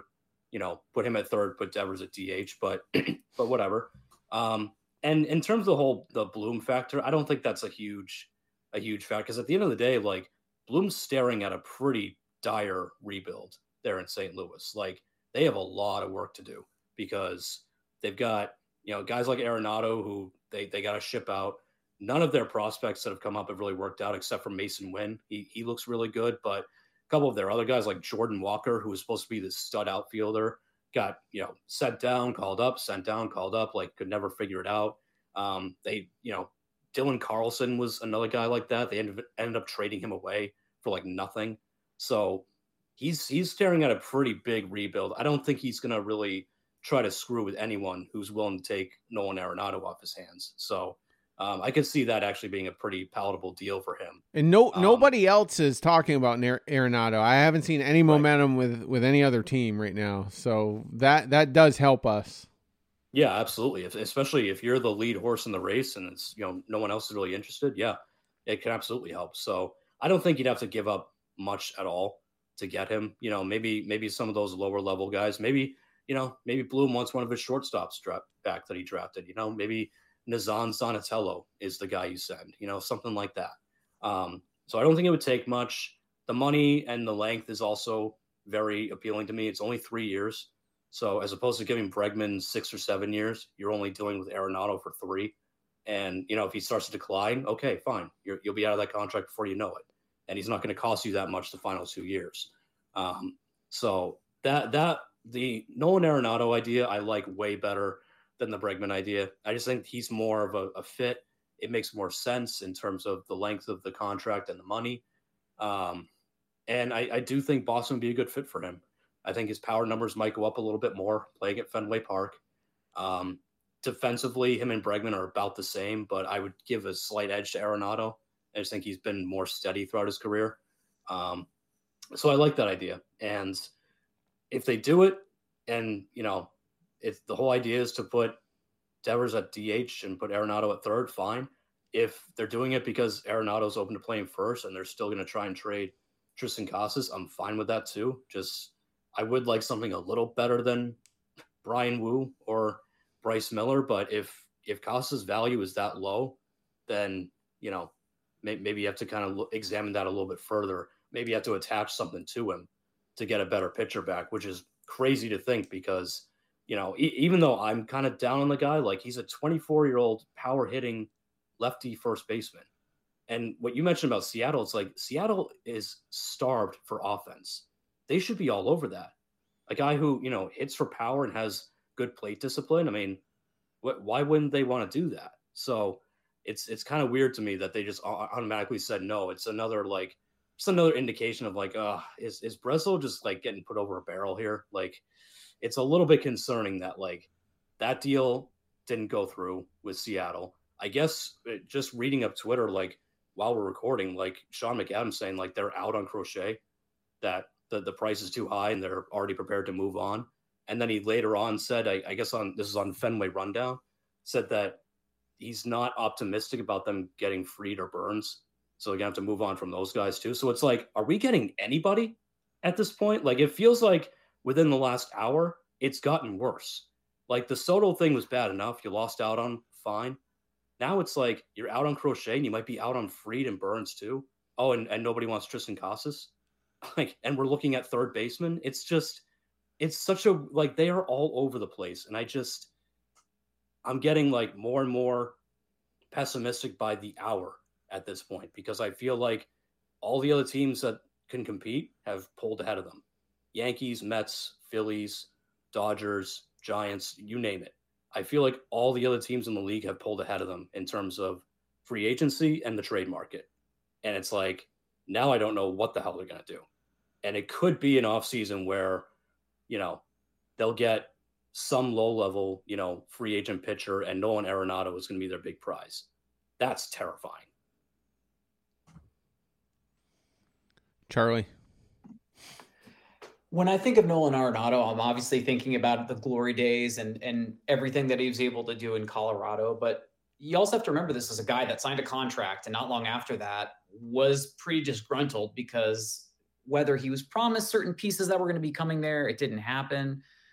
you know, put him at third, put Devers at D H, but but whatever. Um, and in terms of the whole the Bloom factor, I don't think that's a huge a huge factor because at the end of the day, like Bloom's staring at a pretty dire rebuild there in Saint Louis. Like they have a lot of work to do because they've got, you know, guys like Arenado who they they got to ship out. None of their prospects that have come up have really worked out except for Mason Wynn. He he looks really good, but a couple of their other guys like Jordan Walker, who was supposed to be the stud outfielder, got, you know, sent down, called up, sent down, called up, like could never figure it out. Um, they, you know, Dylan Carlson was another guy like that. They ended, ended up trading him away for like nothing. So he's he's staring at a pretty big rebuild. I don't think he's going to really try to screw with anyone who's willing to take Nolan Arenado off his hands. So Um, I could see that actually being a pretty palatable deal for him. And no, um, nobody else is talking about Arenado. I haven't seen any momentum right. with, with any other team right now. So that, that does help us. Yeah, absolutely. If, especially if you're the lead horse in the race and it's, you know, no one else is really interested. Yeah, it can absolutely help. So I don't think you'd have to give up much at all to get him. You know, maybe, maybe some of those lower level guys, maybe, you know, maybe Bloom wants one of his shortstops draft back that he drafted, you know, maybe Nazan Donatello is the guy you send, you know, something like that. Um, so I don't think it would take much. The money and the length is also very appealing to me. It's only three years. So as opposed to giving Bregman six or seven years, you're only dealing with Arenado for three. And, you know, if he starts to decline, okay, fine. You're, you'll be out of that contract before you know it. And he's not going to cost you that much the final two years. Um, so that, that the Nolan Arenado idea, I like way better than the Bregman idea. I just think he's more of a, a fit. It makes more sense in terms of the length of the contract and the money. Um, and I, I do think Boston would be a good fit for him. I think his power numbers might go up a little bit more playing at Fenway Park. Um, defensively, him and Bregman are about the same, but I would give a slight edge to Arenado. I just think he's been more steady throughout his career. Um, so I like that idea. And if they do it, and, you know, if the whole idea is to put Devers at D H and put Arenado at third, fine. If they're doing it because Arenado's open to playing first and they're still going to try and trade Tristan Casas, I'm fine with that too. Just, I would like something a little better than Brian Wu or Bryce Miller. But if, if Casas' value is that low, then, you know, may, maybe you have to kind of look, examine that a little bit further. Maybe you have to attach something to him to get a better pitcher back, which is crazy to think because, you know, e- even though I'm kind of down on the guy, like he's a twenty-four-year-old power-hitting lefty first baseman. And what you mentioned about Seattle, it's like Seattle is starved for offense. They should be all over that. A guy who, you know, hits for power and has good plate discipline. I mean, what, why wouldn't they want to do that? So it's it's kind of weird to me that they just automatically said no. It's another like just another indication of like, uh, is is Breslow just like getting put over a barrel here? Like, it's a little bit concerning that like that deal didn't go through with Seattle. I guess it, just reading up Twitter, like while we're recording, like Sean McAdams saying like they're out on Crochet, that the, the price is too high and they're already prepared to move on. And then he later on said, I, I guess on this is on Fenway Rundown, said that he's not optimistic about them getting Fried or Burns. So they're gonna have to move on from those guys too. So it's like, are we getting anybody at this point? Like it feels like within the last hour, it's gotten worse. Like the Soto thing was bad enough. You lost out on, fine. Now it's like you're out on Crochet and you might be out on Fried and Burns too. Oh, and, and nobody wants Tristan Casas. Like, and we're looking at third baseman. It's just, it's such a, like they are all over the place. And I just, I'm getting like more and more pessimistic by the hour at this point, because I feel like all the other teams that can compete have pulled ahead of them. Yankees, Mets, Phillies, Dodgers, Giants, you name it. I feel like all the other teams in the league have pulled ahead of them in terms of free agency and the trade market. And it's like, now I don't know what the hell they're going to do. And it could be an offseason where, you know, they'll get some low-level, you know, free agent pitcher and Nolan Arenado is going to be their big prize. That's terrifying. Charlie? When I think of Nolan Arenado, I'm obviously thinking about the glory days and, and everything that he was able to do in Colorado. But you also have to remember this is a guy that signed a contract and not long after that was pretty disgruntled because whether he was promised certain pieces that were going to be coming there, it didn't happen.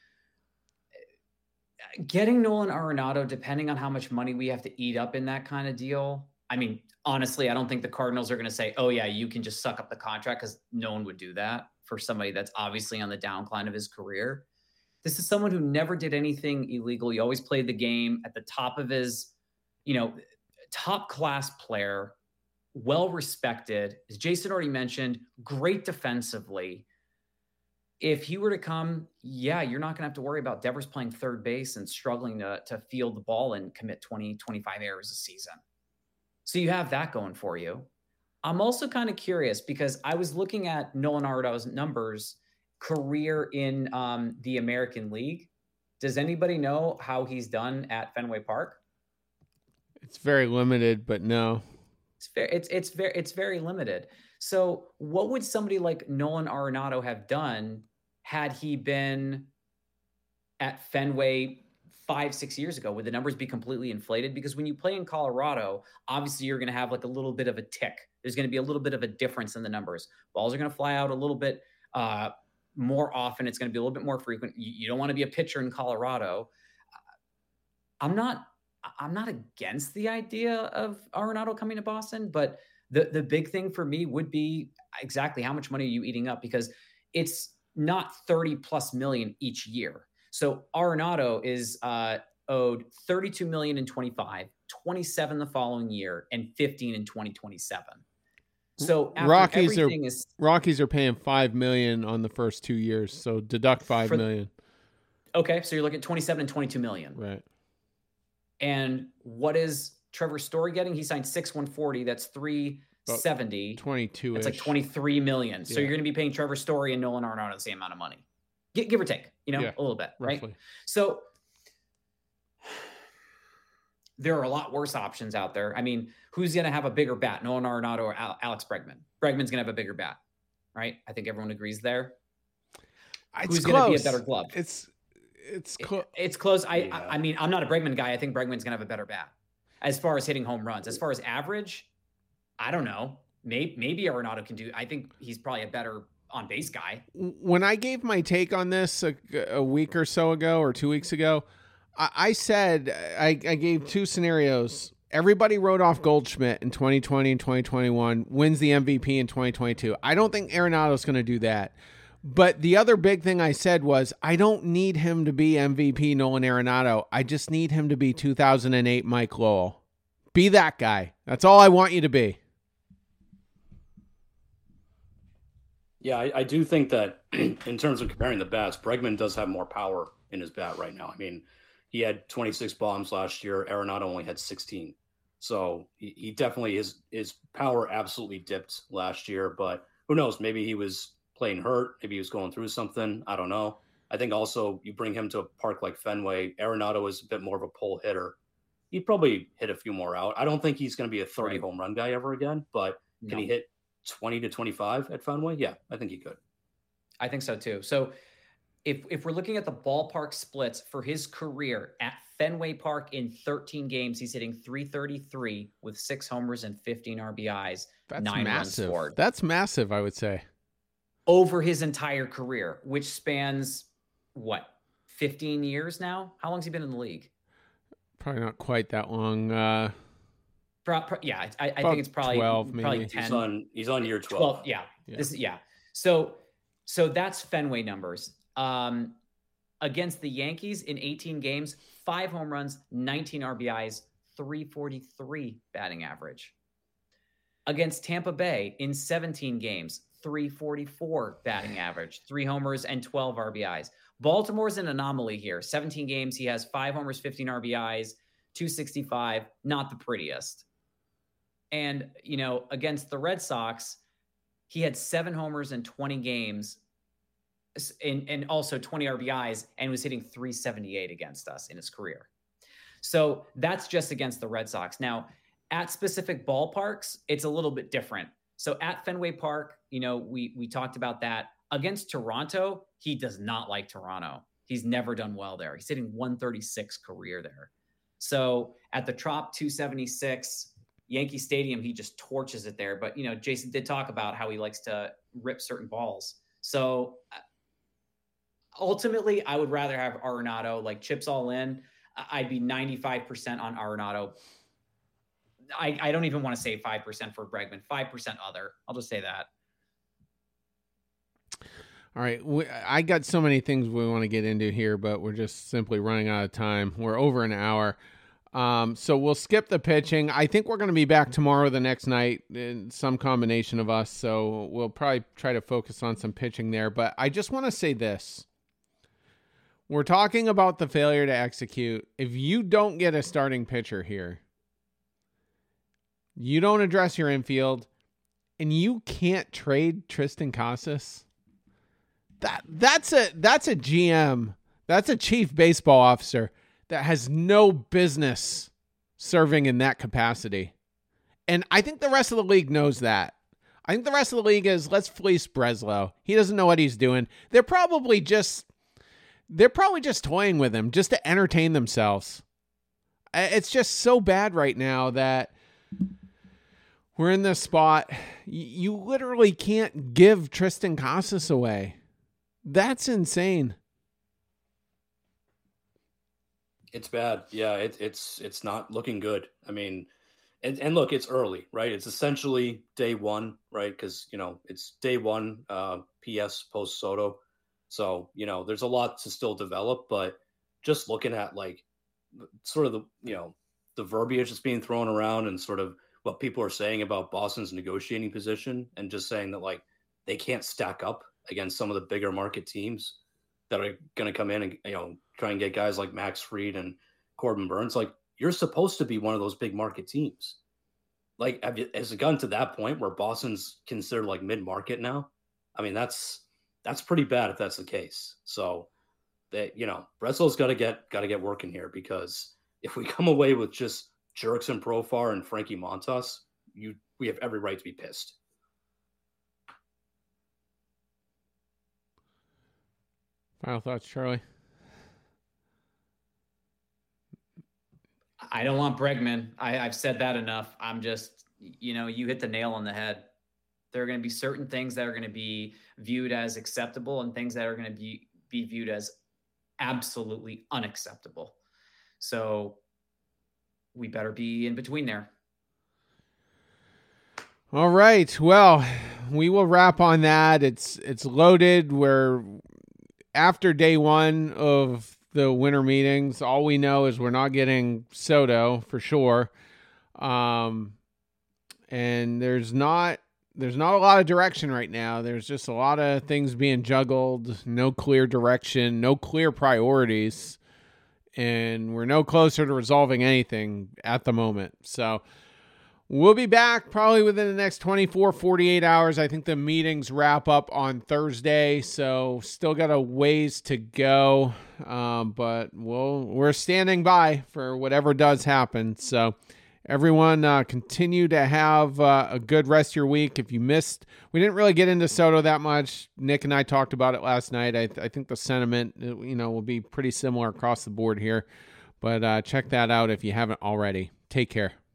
getting Nolan Arenado, depending on how much money we have to eat up in that kind of deal. I mean, honestly, I don't think the Cardinals are going to say, oh yeah, you can just suck up the contract, because no one would do that for somebody that's obviously on the downcline of his career. This is someone who never did anything illegal. He always played the game at the top of his, you know, top class player, well respected. As Jason already mentioned, great defensively. If he were to come, yeah, you're not going to have to worry about Devers playing third base and struggling to, to field the ball and commit twenty, twenty-five errors a season. So you have that going for you. I'm also kind of curious because I was looking at Nolan Arenado's numbers, career in um, the American League. Does anybody know how he's done at Fenway Park? It's very limited, but no. It's very, it's it's very it's very limited. So what would somebody like Nolan Arenado have done had he been at Fenway five, six years ago? Would the numbers be completely inflated? Because when you play in Colorado, obviously you're going to have like a little bit of a tick. There's going to be a little bit of a difference in the numbers. Balls are going to fly out a little bit uh, more often. It's going to be a little bit more frequent. You, you don't want to be a pitcher in Colorado. I'm not. I'm not against the idea of Arenado coming to Boston, but the, the big thing for me would be exactly how much money are you eating up, because it's not thirty plus million each year. So Arenado is uh, owed thirty-two million in twenty-five, twenty-seven the following year, and fifteen in twenty twenty-seven. So after Rockies are is, Rockies are paying five million on the first two years, so deduct five for, million. Okay, so you're looking at twenty-seven and twenty-two million. Right. And what is Trevor Story getting? He signed six one forty. That's three seventy. twenty-two. That's like twenty-three million. So yeah. you're going to be paying Trevor Story and Nolan Arenado the same amount of money, give, give or take, you know, yeah, a little bit, roughly. Right? So there are a lot worse options out there. I mean, who's going to have a bigger bat, Nolan Arenado or Alex Bregman? Bregman's going to have a bigger bat, right? I think everyone agrees there. It's who's going to be a better glove? It's it's close. It, it's close. I, yeah. I I mean, I'm not a Bregman guy. I think Bregman's going to have a better bat as far as hitting home runs. As far as average, I don't know. Maybe maybe Arenado can do. I think he's probably a better on base guy. When I gave my take on this a, a week or so ago, or two weeks ago, I, I said I, I gave two scenarios. Everybody wrote off Goldschmidt in twenty twenty and twenty twenty-one, wins the M V P in twenty twenty-two. I don't think Arenado's going to do that. But the other big thing I said was, I don't need him to be M V P Nolan Arenado. I just need him to be two thousand eight Mike Lowell. Be that guy. That's all I want you to be. Yeah, I, I do think that in terms of comparing the bats, Bregman does have more power in his bat right now. I mean, he had twenty-six bombs last year. Arenado only had sixteen. So he, he definitely, his, his power absolutely dipped last year. But who knows? Maybe he was playing hurt. Maybe he was going through something. I don't know. I think also you bring him to a park like Fenway. Arenado is a bit more of a pull hitter. He'd probably hit a few more out. I don't think he's going to be a thirty Right. home run guy ever again, but No. can he hit twenty to twenty-five at Fenway? Yeah, I think he could. I think so too. So if if we're looking at the ballpark splits for his career at Fenway Park in thirteen games, he's hitting three thirty-three with six homers and fifteen R B Is. That's nine massive. runs scored. That's massive, I would say. Over his entire career, which spans what, fifteen years now? How long has he been in the league? Probably not quite that long. Uh, Pro, pro, yeah, I, I About think it's probably twelve, probably maybe. ten. He's on, he's on year twelve. twelve, yeah. Yeah. This is yeah. So so that's Fenway numbers. Um, against the Yankees in eighteen games, five home runs, nineteen R B Is, three forty-three batting average. Against Tampa Bay in seventeen games, three forty-four batting average, three homers and twelve R B Is. Baltimore's an anomaly here. seventeen games, he has five homers, fifteen R B Is, two sixty-five, not the prettiest. And, you know, against the Red Sox, he had seven homers in twenty games and, and also twenty R B Is and was hitting three seventy-eight against us in his career. So that's just against the Red Sox. Now, at specific ballparks, it's a little bit different. So at Fenway Park, you know, we we talked about that. Against Toronto, he does not like Toronto. He's never done well there. He's hitting one thirty-six career there. So at the Trop two seventy-six, Yankee Stadium, he just torches it there. But, you know, Jason did talk about how he likes to rip certain balls. So ultimately, I would rather have Arenado, like chips all in. I'd be ninety-five percent on Arenado. I, I don't even want to say five percent for Bregman, five percent other. I'll just say that. All right. We, I got so many things we want to get into here, but we're just simply running out of time. We're over an hour. Um, so we'll skip the pitching. I think we're going to be back tomorrow, the next night, in some combination of us. So we'll probably try to focus on some pitching there. But I just want to say this. We're talking about the failure to execute. If you don't get a starting pitcher here, you don't address your infield, and you can't trade Triston Casas, that that's a that's a G M, that's a chief baseball officer that has no business serving in that capacity. And I think the rest of the league knows that. I think the rest of the league is, let's fleece Breslow. He doesn't know what he's doing. They're probably just they're probably just toying with him just to entertain themselves. It's just so bad right now that we're in this spot. You literally can't give Triston Casas away. That's insane. It's bad. Yeah, it, it's it's not looking good. I mean, and, and look, it's early, right? It's essentially day one, right? Because, you know, it's day one, uh, P S post Soto. So, you know, there's a lot to still develop, but just looking at like sort of the, you know, the verbiage that's being thrown around and sort of what people are saying about Boston's negotiating position, and just saying that like they can't stack up against some of the bigger market teams that are going to come in and, you know, try and get guys like Max Fried and Corbin Burns. Like, you're supposed to be one of those big market teams. Like, have you, has it gotten to that point where Boston's considered like mid-market now? I mean, that's, that's pretty bad if that's the case. So that, you know, Breslow's got to get, got to get working here, because if we come away with just Jurickson Profar and Frankie Montas, you, we have every right to be pissed. Final thoughts, Charlie? I don't want Bregman. I, I've said that enough. I'm just, you know, you hit the nail on the head. There are going to be certain things that are going to be viewed as acceptable and things that are going to be, be viewed as absolutely unacceptable. So we better be in between there. All right. Well, we will wrap on that. It's, it's loaded. We're after day one of the winter meetings. All we know is we're not getting Soto for sure. Um, and there's not, there's not a lot of direction right now. There's just a lot of things being juggled, no clear direction, no clear priorities, and we're no closer to resolving anything at the moment. So we'll be back probably within the next twenty-four, forty-eight hours. I think the meetings wrap up on Thursday, so still got a ways to go. Um, but we'll, we're standing by for whatever does happen. So everyone, uh, continue to have uh, a good rest of your week. If you missed, we didn't really get into Soto that much. Nick and I talked about it last night. I, th- I think the sentiment, you know, will be pretty similar across the board here. But uh, check that out if you haven't already. Take care.